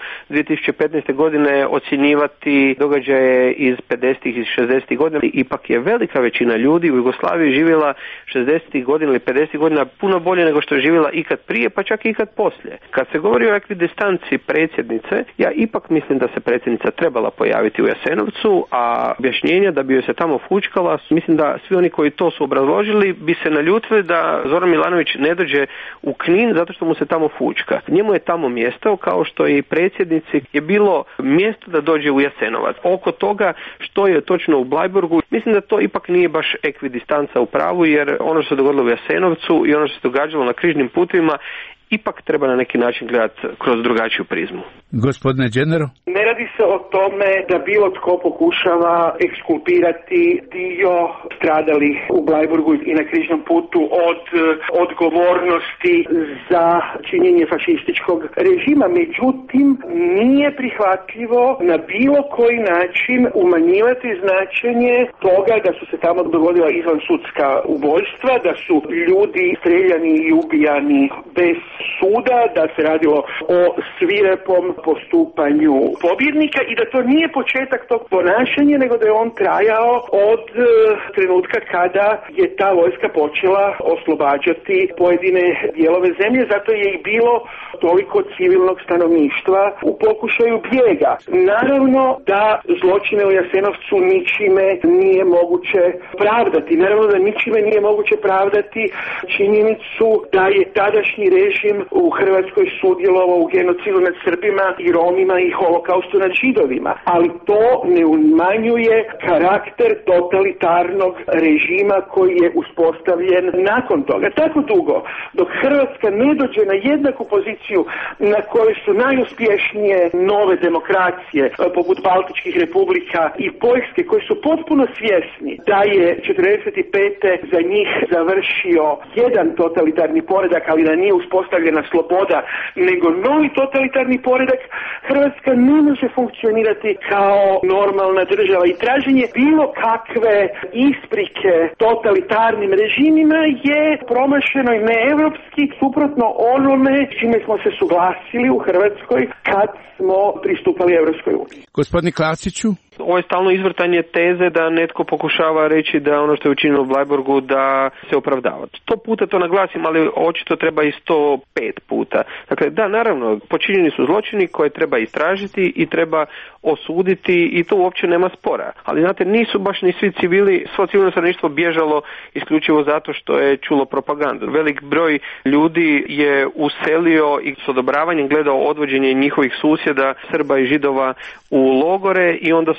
2015. godine ocjenjivati događaje iz 50. i 60. godina. Ipak je velika većina ljudi u Jugoslaviji živjela 60. godina ili 50 godina puno bolje nego što je živjela ikad prije, pa čak i ikad poslije. Kad se govori o ekvidistanci predsjednice, ja ipak mislim da se predsjednica trebala pojaviti u Jasenovcu, a objašnjenja da bi joj se tamo fučkala, mislim da svi oni koji to su obrazložili bi se naljutili da Zoran Milanović ne dođe u Knin zato što mu se tamo fučka. Njemu je tamo mjesto, kao što i predsjednici je bilo mjesto da dođe u Jasenovac. Oko toga što je točno u Bleiburgu, mislim da to ipak nije baš ekvidistanca u pravu, jer ono što se dogodilo u Jasenovcu i ono što se događalo na križnim putovima ipak treba na neki način gledati kroz drugačiju prizmu. Gospodine Đenero? Ne radi se o tome da bilo tko pokušava ekskulpirati dio stradalih u Bleiburgu i na križnom putu od odgovornosti za činjenje fašističkog režima. Međutim, nije prihvatljivo na bilo koji način umanjivati značenje toga da su se tamo dogodila izvansudska ubojstva, da su ljudi streljani i ubijani bez suda, da se radilo o svirepom postupanju pobjednika i da to nije početak tog ponašanja, nego da je on trajao od trenutka kada je ta vojska počela oslobađati pojedine dijelove zemlje, zato je i bilo toliko civilnog stanovništva u pokušaju bijega. Naravno da zločine u Jasenovcu ničime nije moguće pravdati. Naravno da ničime nije moguće pravdati činjenicu da je tadašnji režim u Hrvatskoj sudjelovao u genocidu nad Srbima i Romima i holokaustu nad Židovima. Ali to ne umanjuje karakter totalitarnog režima koji je uspostavljen nakon toga. Tako dugo, dok Hrvatska ne dođe na jednaku poziciju na kojoj su najuspješnije nove demokracije, poput Baltičkih republika i Poljske, koji su potpuno svjesni da je 45. za njih završio jedan totalitarni poredak, ali da nije uspostavljena sloboda, nego novi totalitarni poredak, Hrvatska ne može funkcionirati kao normalna država i traženje bilo kakve isprike totalitarnim režimima je promašeno i neevropski, suprotno onome čime smo se suglasili u Hrvatskoj kad smo pristupali Evropskoj uniji. Gospodine Klasiću? Ovo je stalno izvrtanje teze da netko pokušava reći da ono što je učinilo u Bleiburgu da se opravdava. 100 puta to naglasim, ali očito treba i 105 puta. Dakle, da, naravno, počinjeni su zločini koje treba istražiti i treba osuditi i to uopće nema spora. Ali znate, nisu baš ni svi civili, svo civilno stanovništvo bježalo isključivo zato što je čulo propagandu. Velik broj ljudi je uselio i s odobravanjem gledao odvođenje njihovih susjeda, Srba i Židova u logore i onda su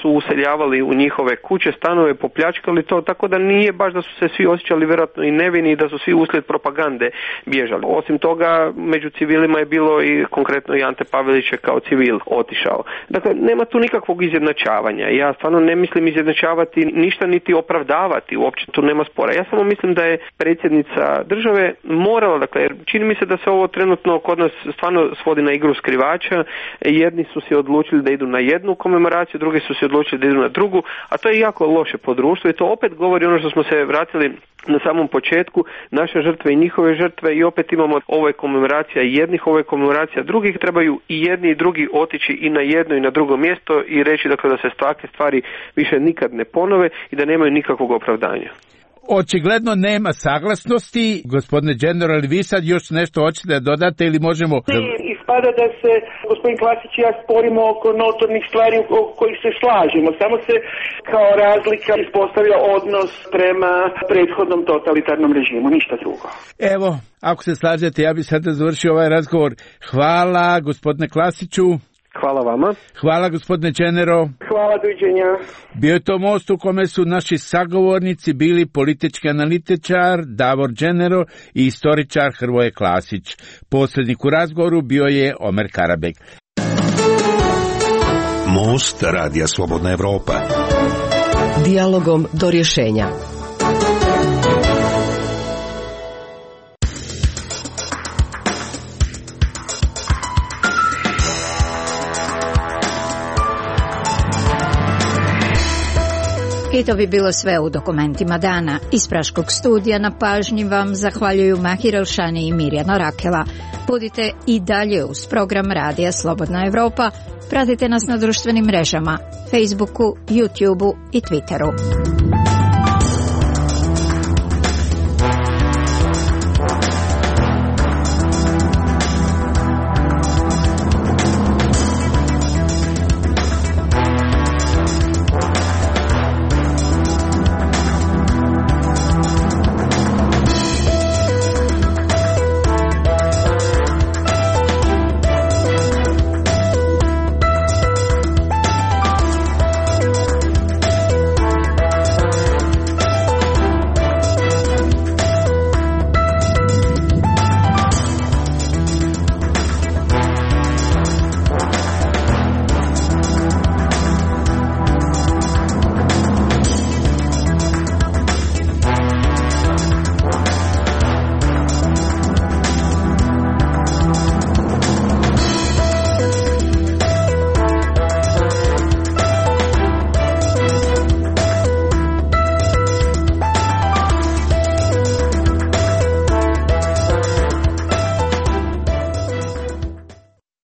su useljavali u njihove kuće, stanove, popljačkali to, tako da nije baš da su se svi osjećali vjerojatno i nevini i da su svi uslijed propagande bježali. Osim toga, među civilima je bilo i konkretno i Ante Pavelić je kao civil otišao. Dakle, nema tu nikakvog izjednačavanja. Ja stvarno ne mislim izjednačavati ništa niti opravdavati, uopće tu nema spora. Ja samo mislim da je predsjednica države morala, dakle, jer čini mi se da se ovo trenutno kod nas stvarno svodi na igru skrivača. Jedni su se odlučili da idu na jednu komemoraciju, drugi su se odlučili da idu na drugu, a to je jako loše po društvu i to opet govori ono što smo se vratili na samom početku, naše žrtve i njihove žrtve i opet imamo ovo je komemoracija jednih, ovo je komemoracija drugih, trebaju i jedni i drugi otići i na jedno i na drugo mjesto i reći dakle da se takve stvari više nikad ne ponove i da nemaju nikakvog opravdanja. Očigledno nema saglasnosti. Gospodine General, vi sad još nešto hoćete da dodate ili možemo... Ispada da se gospodin Klasić i ja sporimo oko notornih stvari oko kojih se slažemo. Samo se kao razlika ispostavlja odnos prema prethodnom totalitarnom režimu, ništa drugo. Evo, ako se slažete, ja bih sada završio ovaj razgovor. Hvala gospodine Klasiću. Hvala vama. Hvala gospodine Čenero. Hvala, doviđenja. Bio je to most u kome su naši sagovornici bili politički analitičar Davor Čenero i istoričar Hrvoje Klasić. Posrednik u razgovoru bio je Omer Karabek. Most Radija Slobodna Evropa. Dijalogom do rješenja. I to bi bilo sve u dokumentima dana. Iz Praškog studija na pažnji vam zahvaljuju Mahir Elšani i Mirjana Rakela. Budite i dalje uz program Radija Slobodna Evropa. Pratite nas na društvenim mrežama, Facebooku, YouTubeu i Twitteru.